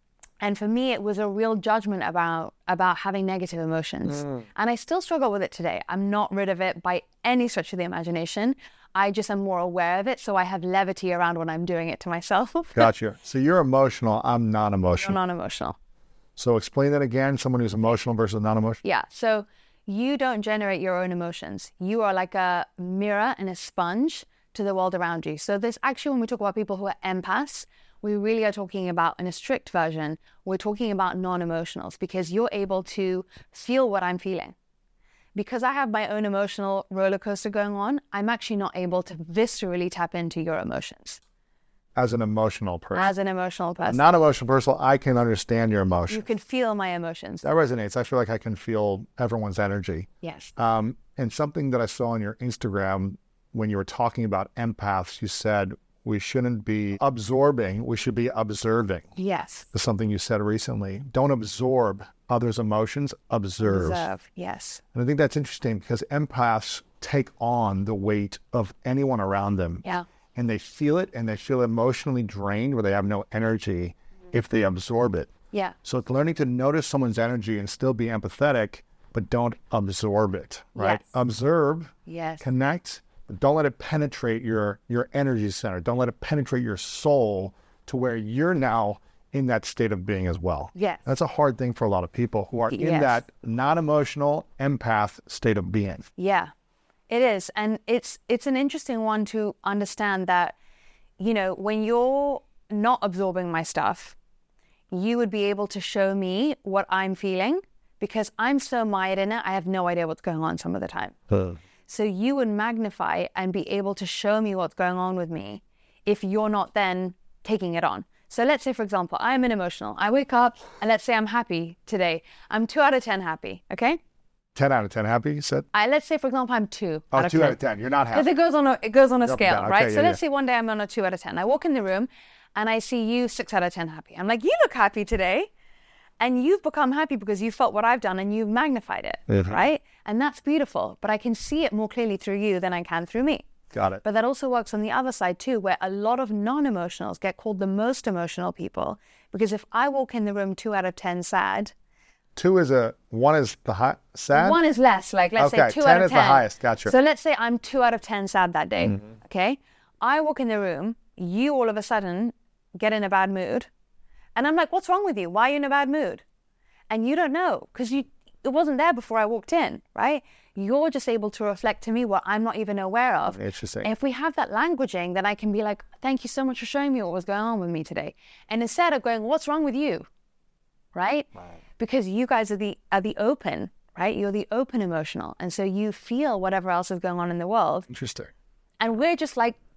for me, it was a real judgment about having negative emotions. And I still struggle with it today. I'm not rid of it by any stretch of the imagination. I just am more aware of it, so I have levity around when I'm doing it to myself. Gotcha. So you're emotional. I'm non-emotional. You're non-emotional. So explain that again, someone who's emotional versus non-emotional. Yeah. So you don't generate your own emotions. You are like a mirror and a sponge to the world around you. So this actually, when we talk about people who are empaths, we really are talking about, in a strict version, we're talking about non-emotionals, because you're able to feel what I'm feeling. Because I have my own emotional roller coaster going on, I'm actually not able to viscerally tap into your emotions. As an emotional person. As an emotional person. A non-emotional person, I can understand your emotions. You can feel my emotions. That resonates. I feel like I can feel everyone's energy. Yes. And something that I saw on your Instagram when you were talking about empaths, you said we shouldn't be absorbing, we should be observing. Yes. That's something you said recently. Don't absorb others' emotions, observe. Observe, yes. And I think that's interesting because empaths take on the weight of anyone around them. Yeah. And they feel it, and they feel emotionally drained where they have no energy if they absorb it. Yeah. So it's learning to notice someone's energy and still be empathetic, but don't absorb it, right? Yes. Observe, Yes. connect, but don't let it penetrate your energy center. Don't let it penetrate your soul to where you're now in that state of being as well. Yes. That's a hard thing for a lot of people who are in that non-emotional empath state of being. Yeah. It is. And it's an interesting one to understand that, you know, when you're not absorbing my stuff, you would be able to show me what I'm feeling, because I'm so mired in it, I have no idea what's going on some of the time. So you would magnify and be able to show me what's going on with me if you're not then taking it on. So let's say, for example, I'm an emotional. I wake up and let's say I'm happy today. I'm 2 out of 10 happy, okay? 10 out of 10 happy, you said? Let's say, for example, I'm 2 out of 10. 2 out of 10. You're not happy. Because it goes on a scale, down. right? Okay, So let's say one day I'm on a 2 out of 10. I walk in the room and I see you 6 out of 10 happy. I'm like, you look happy today. And you've become happy because you felt what I've done and you've magnified it, right? And that's beautiful. But I can see it more clearly through you than I can through me. Got it. But that also works on the other side too, where a lot of non-emotionals get called the most emotional people. Because if I walk in the room 2 out of 10 sad. 1 is the high, sad? 1 is less, like let's say 2 out of 10. 10 is the highest, gotcha. So let's say I'm 2 out of 10 sad that day, okay? I walk in the room, you all of a sudden get in a bad mood. And I'm like, what's wrong with you? Why are you in a bad mood? And you don't know, because it wasn't there before I walked in, right? You're just able to reflect to me what I'm not even aware of. Interesting. And if we have that languaging, then I can be like, thank you so much for showing me what was going on with me today. And instead of going, what's wrong with you? Right? Because you guys are the open, right? You're the open emotional. And so you feel whatever else is going on in the world. Interesting. And we're just like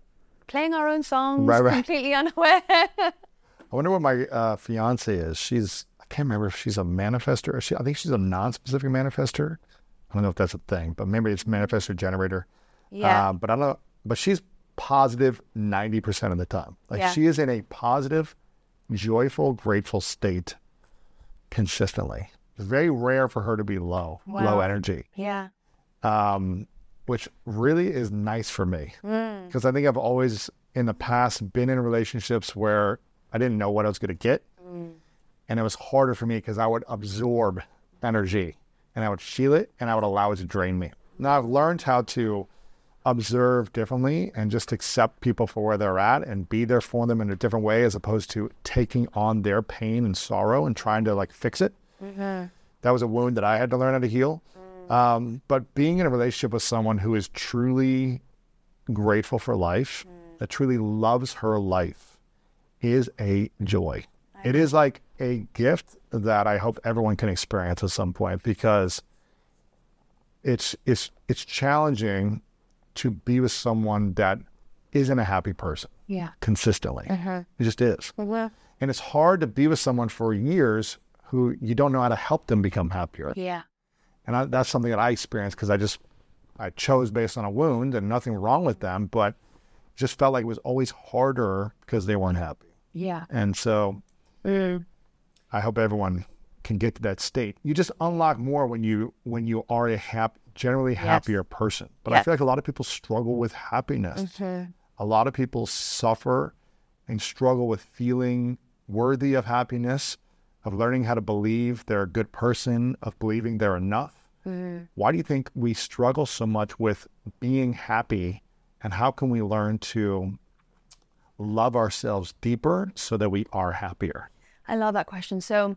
playing our own songs, Right. completely unaware. I wonder what my fiance is. I can't remember if she's a manifester. I think she's a non-specific manifester. I don't know if that's a thing, but maybe it's manifestor generator. Yeah. But I don't know. But she's positive 90% of the time. Like she is in a positive, joyful, grateful state consistently. It's very rare for her to be low energy. Yeah. Which really is nice for me. Because I think I've always in the past been in relationships where I didn't know what I was going to get. And it was harder for me because I would absorb energy and I would feel it and I would allow it to drain me. Now I've learned how to observe differently and just accept people for where they're at and be there for them in a different way as opposed to taking on their pain and sorrow and trying to like fix it. That was a wound that I had to learn how to heal. But being in a relationship with someone who is truly grateful for life, that truly loves her life, is a joy. It is like a gift that I hope everyone can experience at some point because it's challenging to be with someone that isn't a happy person consistently. It just is. And it's hard to be with someone for years who you don't know how to help them become happier. Yeah. And that's something that I experienced because I chose based on a wound and nothing wrong with them, but just felt like it was always harder because they weren't happy. Yeah. And so I hope everyone can get to that state. You just unlock more when you are a generally happier person. But I feel like a lot of people struggle with happiness. A lot of people suffer and struggle with feeling worthy of happiness, of learning how to believe they're a good person, of believing they're enough. Why do you think we struggle so much with being happy, and how can we learn to love ourselves deeper so that we are happier? I love that question. So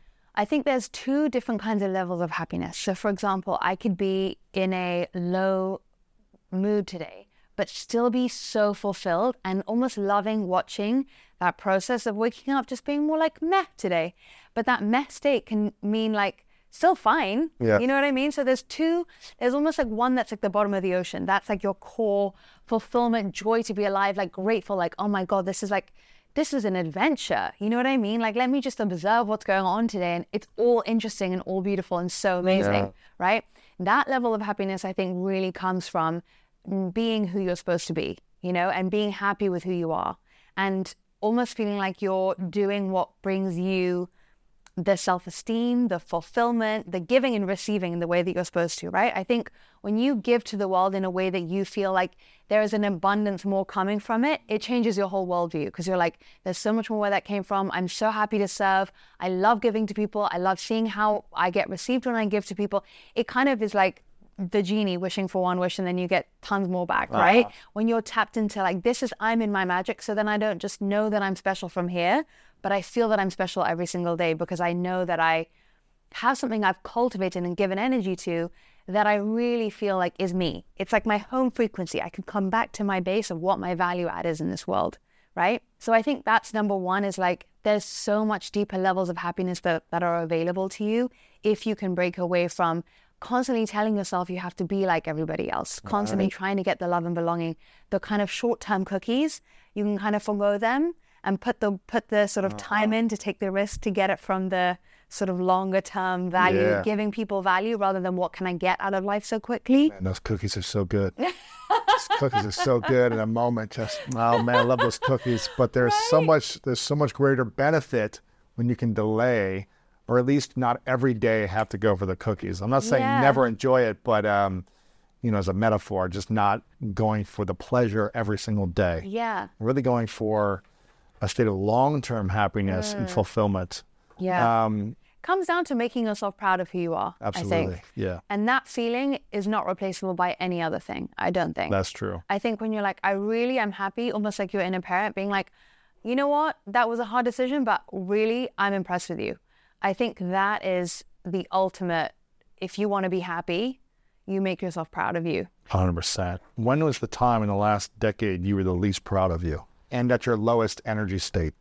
I think there's two different kinds of levels of happiness. So for example, I could be in a low mood today, but still be so fulfilled and almost loving watching that process of waking up, just being more like meh today. But that meh state can mean like still fine. Yeah. You know what I mean? So there's almost like one that's like the bottom of the ocean. That's like your core fulfillment, joy to be alive, like grateful, like, oh my God, this is an adventure. You know what I mean? Like, let me just observe what's going on today. And it's all interesting and all beautiful and so amazing, right? That level of happiness, I think, really comes from being who you're supposed to be, you know, and being happy with who you are and almost feeling like you're doing what brings you the self-esteem, the fulfillment, the giving and receiving in the way that you're supposed to, right? I think when you give to the world in a way that you feel like there is an abundance more coming from it, it changes your whole worldview because you're like, there's so much more where that came from. I'm so happy to serve. I love giving to people. I love seeing how I get received when I give to people. It kind of is like the genie wishing for one wish and then you get tons more back, right? When you're tapped into like, I'm in my magic. So then I don't just know that I'm special from here, but I feel that I'm special every single day because I know that I have something I've cultivated and given energy to that I really feel like is me. It's like my home frequency. I can come back to my base of what my value add is in this world, right? So I think that's number one is like, there's so much deeper levels of happiness that are available to you if you can break away from constantly telling yourself you have to be like everybody else, constantly trying to get the love and belonging, the kind of short-term cookies, you can kind of forgo them and put the sort of time in to take the risk to get it from the sort of longer term value, giving people value rather than what can I get out of life so quickly. Man, those cookies are so good. Those cookies are so good in a moment. Just, oh man, I love those cookies. But there's so much greater benefit when you can delay, or at least not every day have to go for the cookies. I'm not saying never enjoy it, but as a metaphor, just not going for the pleasure every single day. Yeah. Really going for a state of long-term happiness and fulfillment. Yeah. Comes down to making yourself proud of who you are, absolutely. I think. Yeah. And that feeling is not replaceable by any other thing, I don't think. That's true. I think when you're like, I really am happy, almost like your inner parent being like, you know what, that was a hard decision, but really, I'm impressed with you. I think that is the ultimate, if you want to be happy, you make yourself proud of you. 100%. When was the time in the last decade you were the least proud of you and at your lowest energy state?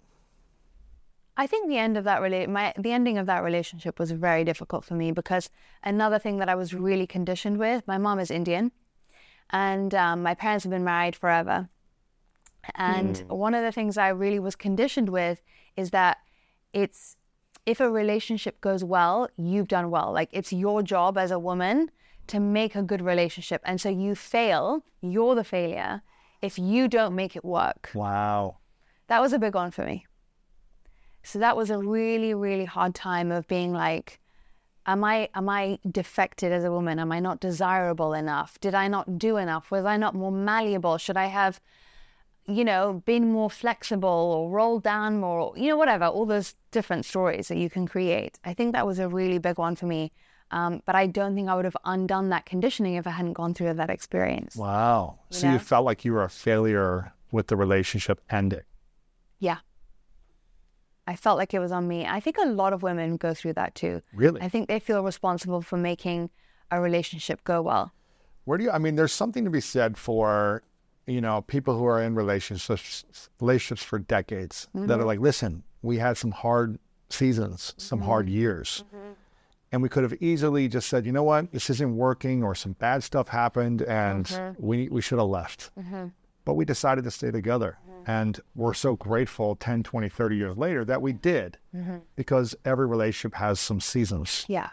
I think the ending of that relationship was very difficult for me because another thing that I was really conditioned with, my mom is Indian and my parents have been married forever. And one of the things I really was conditioned with is that if a relationship goes well, you've done well. Like, it's your job as a woman to make a good relationship. And so you fail, you're the failure if you don't make it work. Wow. That was a big one for me. So that was a really, really hard time of being like, am I defected as a woman? Am I not desirable enough? Did I not do enough? Was I not more malleable? Should I have, been more flexible or rolled down more, whatever, all those different stories that you can create. I think that was a really big one for me. But I don't think I would have undone that conditioning if I hadn't gone through that experience. Wow. So you felt like you were a failure with the relationship ending. Yeah. I felt like it was on me. I think a lot of women go through that too. Really? I think they feel responsible for making a relationship go well. There's something to be said for, people who are in relationships for decades that are like, listen, we had some hard seasons, some hard years. And we could have easily just said, you know what, this isn't working, or some bad stuff happened and we should have left. But we decided to stay together. And we're so grateful 10, 20, 30 years later that we did, because every relationship has some seasons. Yeah.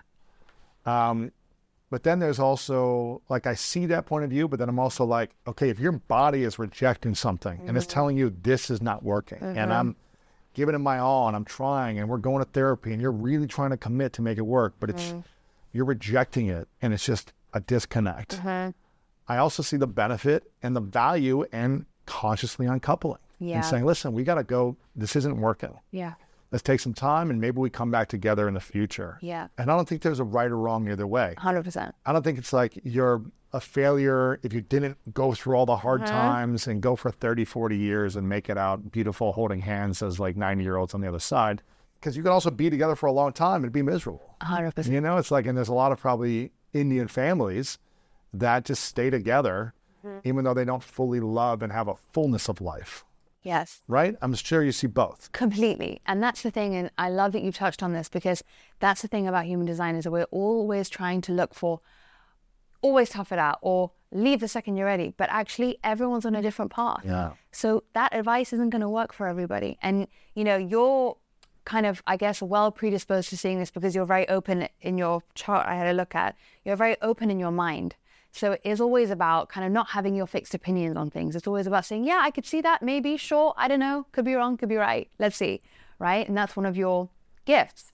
But then there's also, like, I see that point of view, but then I'm also like, okay, if your body is rejecting something and it's telling you this is not working, and I'm giving it my all and I'm trying and we're going to therapy and you're really trying to commit to make it work, but you're rejecting it and it's just a disconnect. I also see the benefit and the value in consciously uncoupling and saying, listen, we got to go. This isn't working. Yeah. Let's take some time and maybe we come back together in the future. Yeah. And I don't think there's a right or wrong either way. 100%. I don't think it's like you're a failure if you didn't go through all the hard times and go for 30, 40 years and make it out beautiful holding hands as like 90-year-olds on the other side. Because you can also be together for a long time and be miserable. 100%. It's like, and there's a lot of probably Indian families that just stay together even though they don't fully love and have a fullness of life. Yes. Right? I'm sure you see both. Completely. And that's the thing. And I love that you touched on this, because that's the thing about human design is that we're always trying to look for, always tough it out or leave the second you're ready. But actually, everyone's on a different path. Yeah. So that advice isn't going to work for everybody. And, you're kind of, I guess, well predisposed to seeing this because you're very open in your chart I had a look at. You're very open in your mind. So it is always about kind of not having your fixed opinions on things. It's always about saying, yeah, I could see that, maybe, sure, I don't know, could be wrong, could be right. Let's see, right? And that's one of your gifts.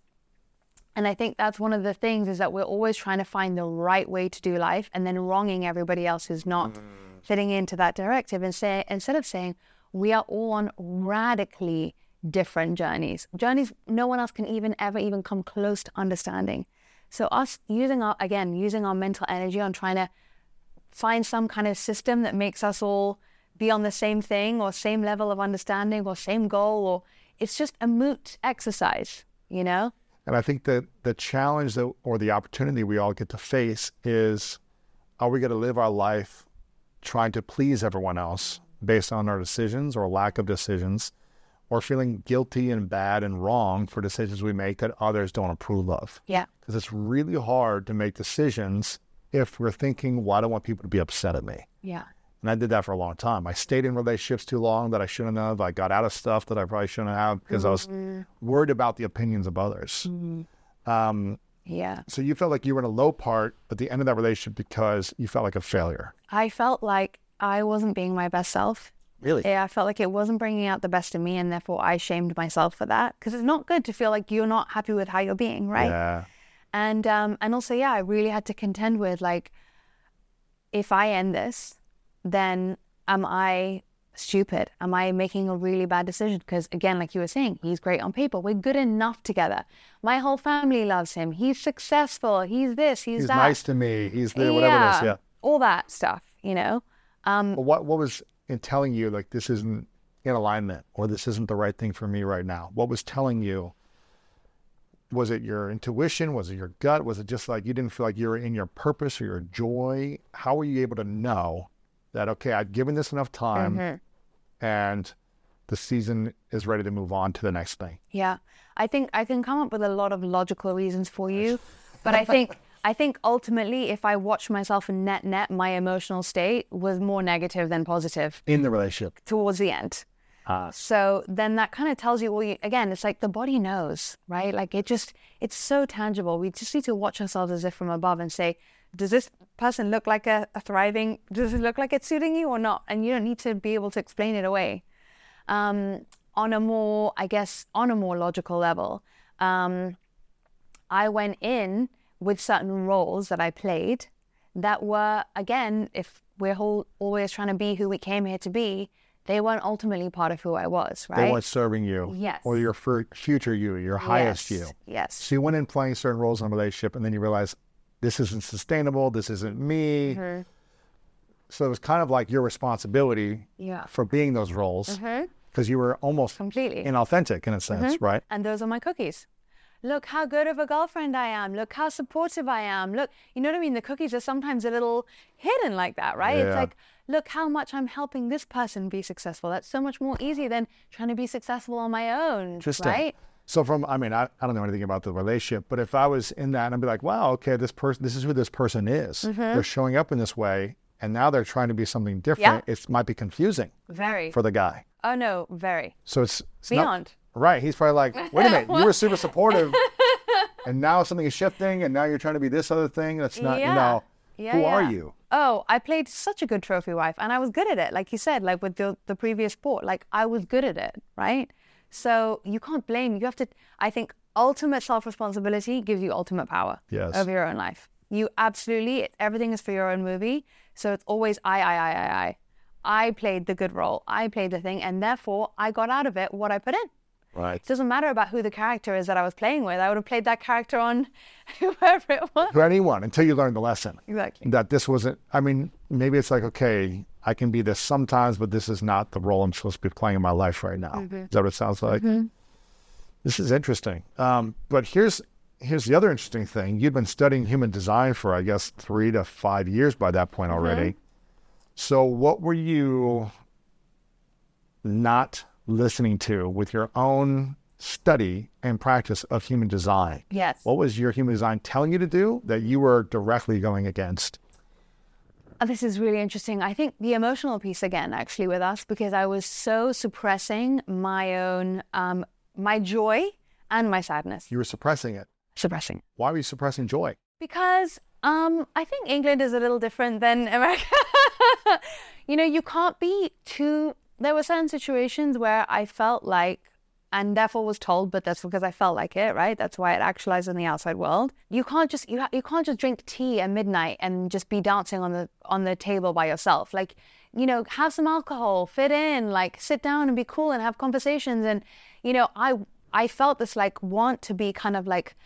And I think that's one of the things is that we're always trying to find the right way to do life and then wronging everybody else who's not fitting into that directive, and instead of saying, we are all on radically different journeys no one else can ever come close to understanding. So us using our mental energy on trying to find some kind of system that makes us all be on the same thing or same level of understanding or same goal, or it's just a moot exercise, And I think that the challenge or the opportunity we all get to face is, are we going to live our life trying to please everyone else based on our decisions or lack of decisions, or feeling guilty and bad and wrong for decisions we make that others don't approve of? Yeah. Because it's really hard to make decisions if we're thinking, well, I don't want people to be upset at me. Yeah. And I did that for a long time. I stayed in relationships too long that I shouldn't have. I got out of stuff that I probably shouldn't have because I was worried about the opinions of others. Yeah. So you felt like you were in a low part at the end of that relationship because you felt like a failure. I felt like I wasn't being my best self. Really? Yeah, I felt like it wasn't bringing out the best in me, and therefore I shamed myself for that, because it's not good to feel like you're not happy with how you're being, right? Yeah. And also, I really had to contend with, like, if I end this, then am I stupid? Am I making a really bad decision? Because again, like you were saying, he's great on paper. We're good enough together. My whole family loves him. He's successful. He's this, he's that. He's nice to me. He's there, whatever it is. Yeah. All that stuff, Well, what was in telling you, like, this isn't in alignment or this isn't the right thing for me right now? What was telling you? Was it your intuition? Was it your gut? Was it just like you didn't feel like you were in your purpose or your joy? How were you able to know that, okay, I've given this enough time and the season is ready to move on to the next thing? Yeah. I think I can come up with a lot of logical reasons for you, but I think I think ultimately, if I watch myself in net, my emotional state was more negative than positive In the relationship. towards the end. So then that kind of tells you, well, again, it's like the body knows, right? Like it's so tangible. We just need to watch ourselves as if from above and say, does this person look like a thriving, does it look like it's suiting you or not? And you don't need to be able to explain it away. On a more logical level, I went in with certain roles that I played that were, again, if we're always trying to be who we came here to be, they weren't ultimately part of who I was, right? They weren't serving you. Yes. Or your future you, your highest you. Yes. So you went in playing certain roles in a relationship, and then you realize this isn't sustainable, this isn't me. Mm-hmm. So it was kind of like your responsibility Yeah. for being those roles, because you were almost Completely. inauthentic in a sense, right? And those are my cookies. Look how good of a girlfriend I am. Look how supportive I am. Look, you know what I mean? The cookies are sometimes a little hidden like that, right? It's Yeah. like, look how much I'm helping this person be successful. That's so much more easy than trying to be successful on my own, Interesting. right? So I don't know anything about the relationship, but if I was in that, I'd be like, wow, okay, this is who this person is. They're showing up in this way, and now they're trying to be something different. It might be confusing Very. for the guy. Oh, no, very. So it's not, Beyond. right. He's probably like, wait a minute, you were super supportive, and now something is shifting, and now you're trying to be this other thing. That's not, who are you? Oh, I played such a good trophy wife, and I was good at it. Like you said, like with the previous sport, like I was good at it, right? So you can't blame. You have to, I think, ultimate self-responsibility gives you ultimate power over your own life. You absolutely, everything is for your own movie. So it's always I. I played the good role. I played the thing, and therefore I got out of it what I put in. Right. It doesn't matter about who the character is that I was playing with. I would have played that character on whoever it was. To anyone, until you learn the lesson. Exactly. That this wasn't, maybe it's like, okay, I can be this sometimes, but this is not the role I'm supposed to be playing in my life right now. Is that what it sounds like? This is interesting. But here's the other interesting thing. You'd been studying human design for, I guess, 3 to 5 years by that point already. So what were you not listening to with your own study and practice of human design? Yes. What was your human design telling you to do that you were directly going against? This is really interesting. I think the emotional piece again, actually, with us, because I was so suppressing my own, my joy and my sadness. You were suppressing it. Suppressing. Why were you suppressing joy? Because I think England is a little different than America. You can't be too... There were certain situations where I felt like, and therefore was told, but that's because I felt like it, right? That's why it actualized in the outside world. You can't just drink tea at midnight and just be dancing on the table by yourself. Like, have some alcohol, fit in, like sit down and be cool and have conversations. And, I felt this like want to be kind of like,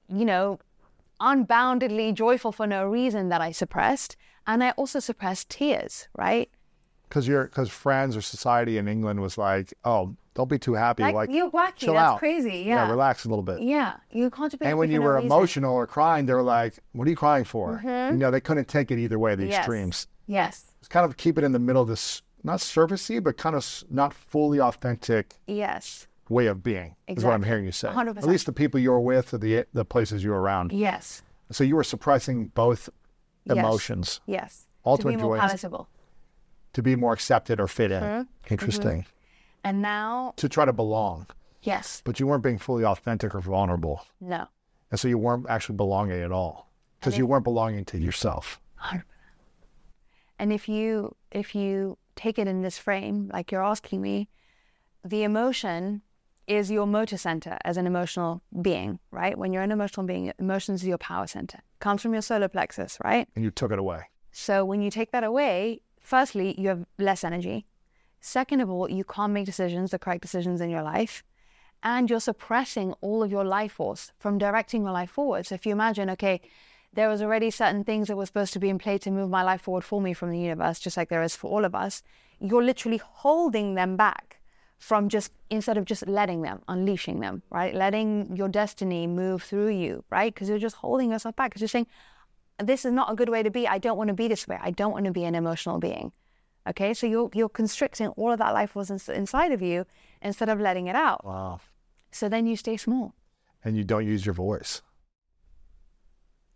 unboundedly joyful for no reason that I suppressed. And I also suppressed tears, right? Because friends or society in England was like, oh, don't be too happy. Like you're wacky. Chill That's out. crazy. Yeah. Relax a little bit. Yeah. You can't be. And when you were emotional or crying, they were like, what are you crying for? They couldn't take it either way, the extremes. Yes. It's kind of keep it in the middle of this, not surfacey, but kind of not fully authentic way of being, is what I'm hearing you say. 100%. At least the people you were with or the places you were around. Yes. So you were suppressing both emotions. Yes. Ultimate to be more joy. palatable. To be more accepted or fit in. Interesting. And now... To try to belong. Yes. But you weren't being fully authentic or vulnerable. No. And so you weren't actually belonging at all. Because you weren't belonging to yourself. 100%. And if you take it in this frame, like you're asking me, the emotion is your motor center as an emotional being, right? When you're an emotional being, emotions is your power center. Comes from your solar plexus, right? And you took it away. So when you take that away, firstly, you have less energy. Second of all, you can't make the correct decisions in your life. And you're suppressing all of your life force from directing your life forward. So if you imagine, okay, there was already certain things that were supposed to be in play to move my life forward for me from the universe, just like there is for all of us. You're literally holding them back from instead of just letting them, unleashing them, right? Letting your destiny move through you, right? Because you're just holding yourself back. Because you're saying, this is not a good way to be. I don't want to be this way. I don't want to be an emotional being. Okay, so you're constricting all of that life force inside of you instead of letting it out. Wow. So then you stay small. And you don't use your voice.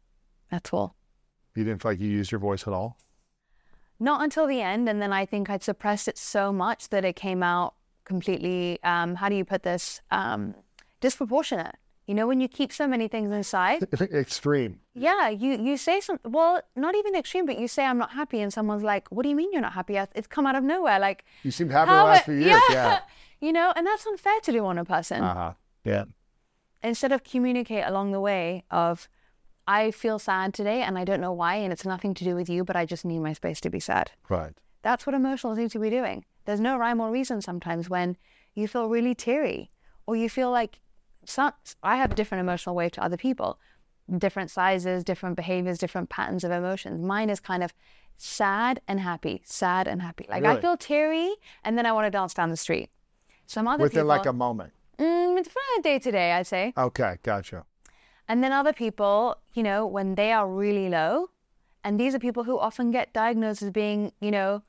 That's all. You didn't feel like you used your voice at all? Not until the end. And then I think I'd suppressed it so much that it came out completely, how do you put this? Disproportionate. You know, when you keep so many things inside. Extreme. Yeah, you say something, well, not even extreme, but you say, I'm not happy. And someone's like, what do you mean you're not happy? It's come out of nowhere. Like, you seemed happy the last few years. Yeah. You know, and that's unfair to do on a person. Yeah. Instead of communicate along the way of, I feel sad today and I don't know why, and it's nothing to do with you, but I just need my space to be sad. Right. That's what emotionals need to be doing. There's no rhyme or reason sometimes when you feel really teary or you feel like I have a different emotional wave to other people, different sizes, different behaviors, different patterns of emotions. Mine is kind of sad and happy, sad and happy. Like really? I feel teary and then I want to dance down the street. Some other within people, like a moment. It's from day to day, I'd say. Okay, gotcha. And then other people, you know, when they are really low, and these are people who often get diagnosed as being, you know,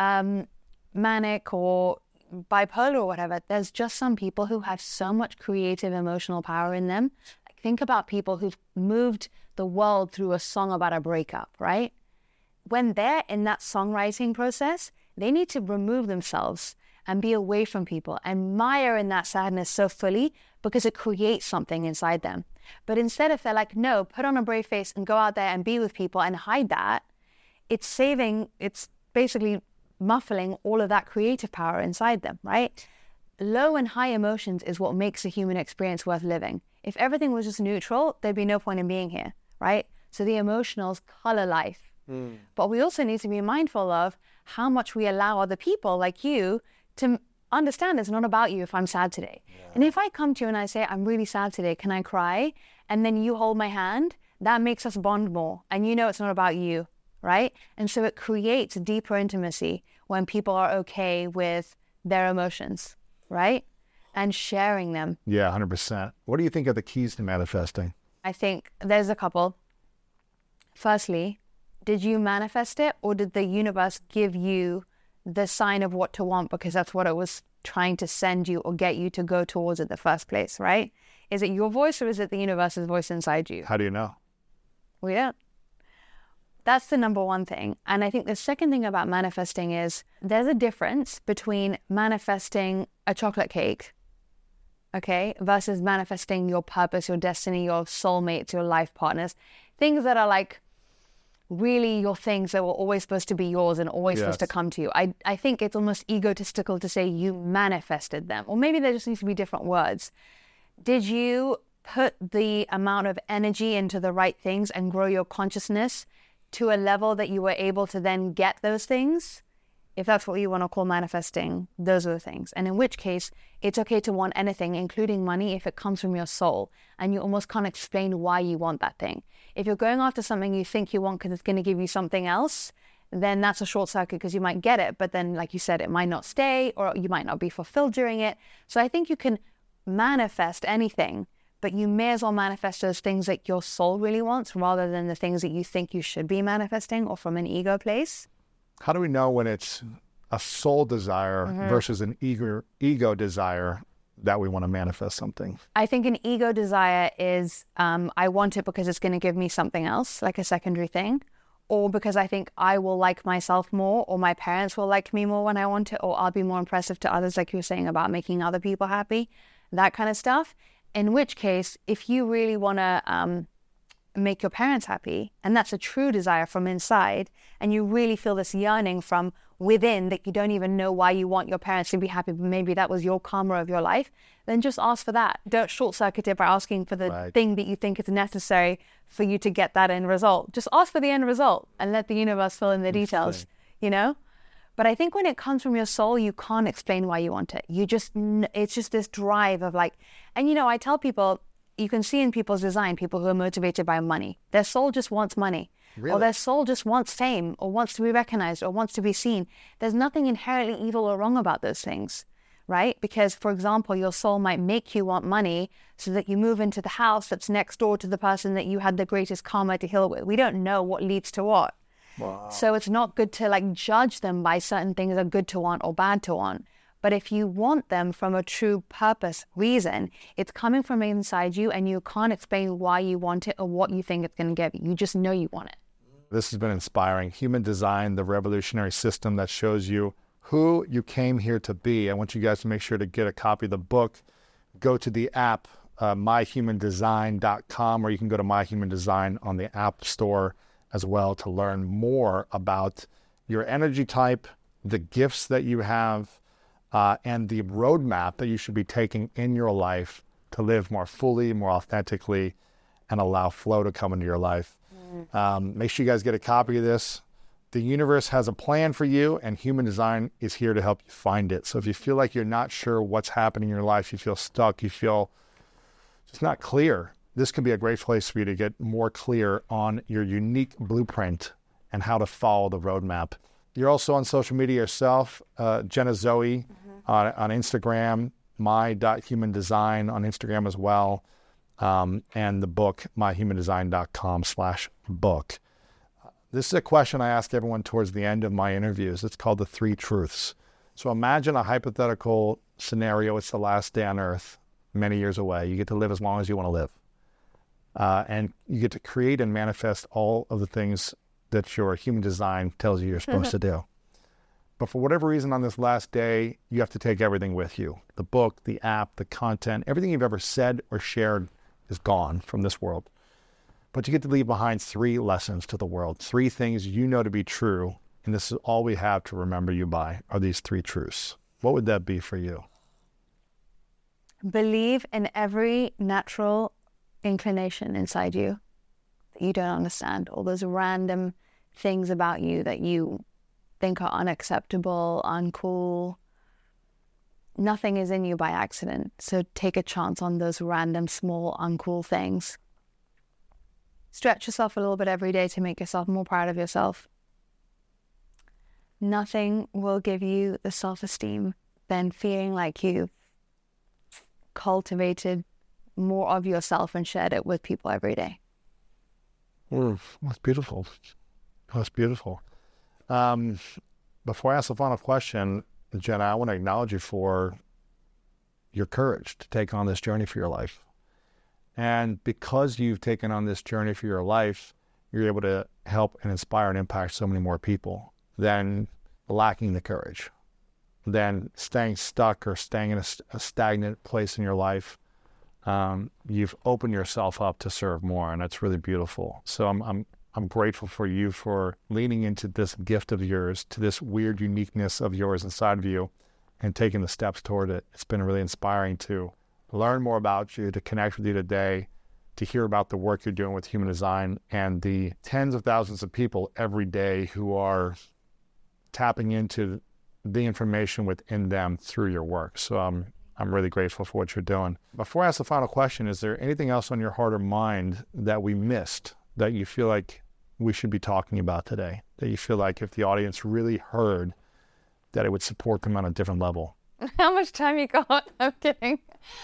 manic or bipolar or whatever. There's just some people who have so much creative emotional power in them. Like, think about people who've moved the world through a song about a breakup, right? When they're in that songwriting process, they need to remove themselves and be away from people and mire in that sadness so fully because it creates something inside them. But instead, if they're like, no, put on a brave face and go out there and be with people and hide that, it's basically muffling all of that creative power inside them, right? Low and high emotions is what makes a human experience worth living. If everything was just neutral, there'd be no point in being here, right? So the emotionals color life. But we also need to be mindful of how much we allow other people like you to understand it's not about you if I'm sad today. Yeah. And if I come to you and I say, I'm really sad today, can I cry? And then you hold my hand, that makes us bond more. And you know it's not about you, right? And so it creates deeper intimacy when people are okay with their emotions, right? And sharing them. Yeah, 100%. What do you think are the keys to manifesting? I think there's a couple. Firstly, did you manifest it or did the universe give you the sign of what to want because that's what it was trying to send you or get you to go towards in the first place, right? Is it your voice or is it the universe's voice inside you? How do you know? We don't. That's the number one thing. And I think the second thing about manifesting is there's a difference between manifesting a chocolate cake, okay, versus manifesting your purpose, your destiny, your soulmates, your life partners, things that are like really your things that were always supposed to be yours and always supposed to come to you. I think it's almost egotistical to say you manifested them, or maybe there just needs to be different words. Did you put the amount of energy into the right things and grow your consciousness to a level that you were able to then get those things? If that's what you want to call manifesting, those are the things. And in which case, it's okay to want anything, including money, if it comes from your soul and you almost can't explain why you want that thing. If you're going after something you think you want because it's going to give you something else, then that's a short circuit because you might get it. But then, like you said, it might not stay or you might not be fulfilled during it. So I think you can manifest anything, but you may as well manifest those things that your soul really wants rather than the things that you think you should be manifesting or from an ego place. How do we know when it's a soul desire versus an ego desire that we want to manifest something? I think an ego desire is, I want it because it's going to give me something else, like a secondary thing, or because I think I will like myself more, or my parents will like me more when I want it, or I'll be more impressive to others, like you were saying about making other people happy, that kind of stuff. In which case, if you really want to make your parents happy, and that's a true desire from inside, and you really feel this yearning from within that you don't even know why you want your parents to be happy, but maybe that was your karma of your life, then just ask for that. Don't short circuit it by asking for the thing that you think is necessary for you to get that end result. Just ask for the end result and let the universe fill in the details, you know? But I think when it comes from your soul, you can't explain why you want it. It's just this drive of like, and you know, I tell people, you can see in people's design, people who are motivated by money. Their soul just wants money. Really? Or their soul just wants fame or wants to be recognized or wants to be seen. There's nothing inherently evil or wrong about those things, right? Because, for example, your soul might make you want money so that you move into the house that's next door to the person that you had the greatest karma to heal with. We don't know what leads to what. Wow. So it's not good to like judge them by certain things are good to want or bad to want. But if you want them from a true purpose, reason, it's coming from inside you and you can't explain why you want it or what you think it's going to give you. You just know you want it. This has been inspiring. Human Design, the revolutionary system that shows you who you came here to be. I want you guys to make sure to get a copy of the book. Go to the app, myhumandesign.com, or you can go to My Human Design on the App Store as well to learn more about your energy type, the gifts that you have, and the roadmap that you should be taking in your life to live more fully, more authentically, and allow flow to come into your life. Make sure you guys get a copy of this. The universe has a plan for you, and Human Design is here to help you find it. So if you feel like you're not sure what's happening in your life, you feel stuck, you feel just not clear, this can be a great place for you to get more clear on your unique blueprint and how to follow the roadmap. You're also on social media yourself, Jenna Zoe on Instagram, my.humandesign on Instagram as well, and the book, myhumandesign.com/book. This is a question I ask everyone towards the end of my interviews. It's called the 3 truths. So imagine a hypothetical scenario. It's the last day on earth, many years away. You get to live as long as you want to live. And you get to create and manifest all of the things that your human design tells you you're supposed to do. But for whatever reason on this last day, you have to take everything with you. The book, the app, the content, everything you've ever said or shared is gone from this world. But you get to leave behind 3 lessons to the world, 3 things you know to be true. And this is all we have to remember you by, are these 3 truths. What would that be for you? Believe in every natural inclination inside you that you don't understand. All those random things about you that you think are unacceptable, uncool. Nothing is in you by accident. So take a chance on those random, small, uncool things. Stretch yourself a little bit every day to make yourself more proud of yourself. Nothing will give you the self-esteem than feeling like you've cultivated more of yourself and shared it with people every day. That's beautiful. That's beautiful. Before I ask the final question, Jenna, I want to acknowledge you for your courage to take on this journey for your life. And because you've taken on this journey for your life, you're able to help and inspire and impact so many more people than lacking the courage, than staying stuck or staying in a stagnant place in your life. You've opened yourself up to serve more, and that's really beautiful. So I'm grateful for you for leaning into this gift of yours, to this weird uniqueness of yours inside of you, and taking the steps toward it. It's been really inspiring to learn more about you, to connect with you today, to hear about the work you're doing with Human Design and the tens of thousands of people every day who are tapping into the information within them through your work. So I'm really grateful for what you're doing. Before I ask the final question, is there anything else on your heart or mind that we missed that you feel like we should be talking about today, that you feel like if the audience really heard, that it would support them on a different level? How much time you got? I'm kidding.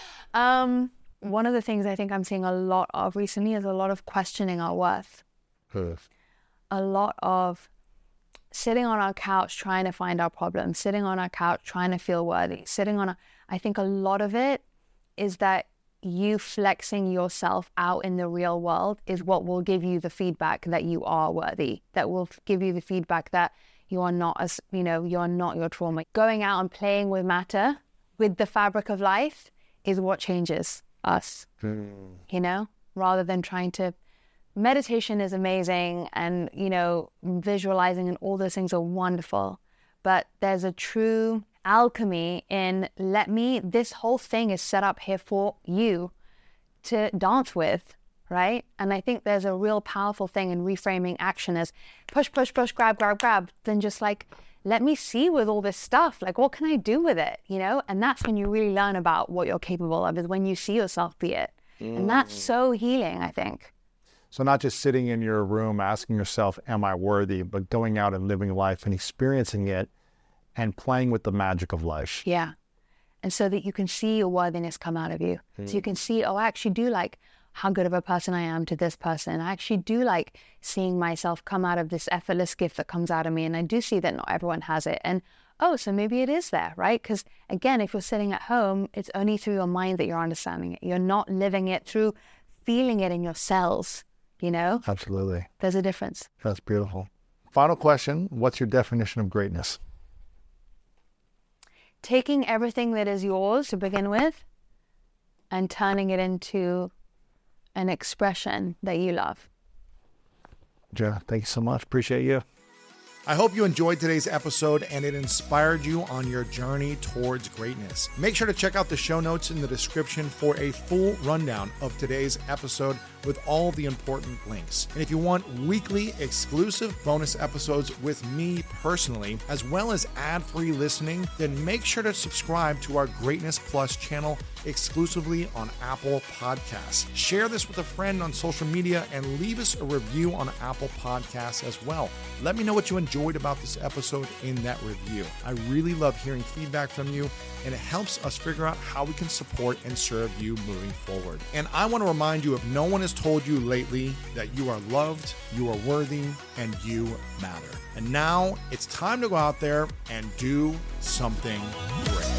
One of the things I think I'm seeing a lot of recently is a lot of questioning our worth. A lot of sitting on our couch trying to find our problems, sitting on our couch trying to feel worthy, I think a lot of it is that you flexing yourself out in the real world is what will give you the feedback that you are worthy, that will give you the feedback that you are not you're not your trauma. Going out and playing with matter, with the fabric of life, is what changes us, rather than trying to. Meditation is amazing, and, visualizing and all those things are wonderful. But there's a true alchemy in this whole thing is set up here for you to dance with, right? And I think there's a real powerful thing in reframing action as push, push, push, grab, grab, grab, than just let me see with all this stuff, what can I do with it, And that's when you really learn about what you're capable of, is when you see yourself be it. And that's so healing, I think. So not just sitting in your room asking yourself, am I worthy, but going out and living life and experiencing it and playing with the magic of life. Yeah. And so that you can see your worthiness come out of you. So you can see, I actually do like how good of a person I am to this person. I actually do like seeing myself come out of this effortless gift that comes out of me. And I do see that not everyone has it. And oh, so maybe it is there, right? Because again, if you're sitting at home, it's only through your mind that you're understanding it. You're not living it through feeling it in your cells, you know? Absolutely. There's a difference. That's beautiful. Final question. What's your definition of greatness? Taking everything that is yours to begin with and turning it into an expression that you love. Jenna, thank you so much. Appreciate you. I hope you enjoyed today's episode and it inspired you on your journey towards greatness. Make sure to check out the show notes in the description for a full rundown of today's episode with all the important links. And if you want weekly exclusive bonus episodes with me personally, as well as ad-free listening, then make sure to subscribe to our Greatness Plus channel exclusively on Apple Podcasts. Share this with a friend on social media and leave us a review on Apple Podcasts as well. Let me know what you enjoyed about this episode in that review. I really love hearing feedback from you, and it helps us figure out how we can support and serve you moving forward. And I want to remind you, if no one has told you lately, that you are loved, you are worthy, and you matter. And now it's time to go out there and do something great.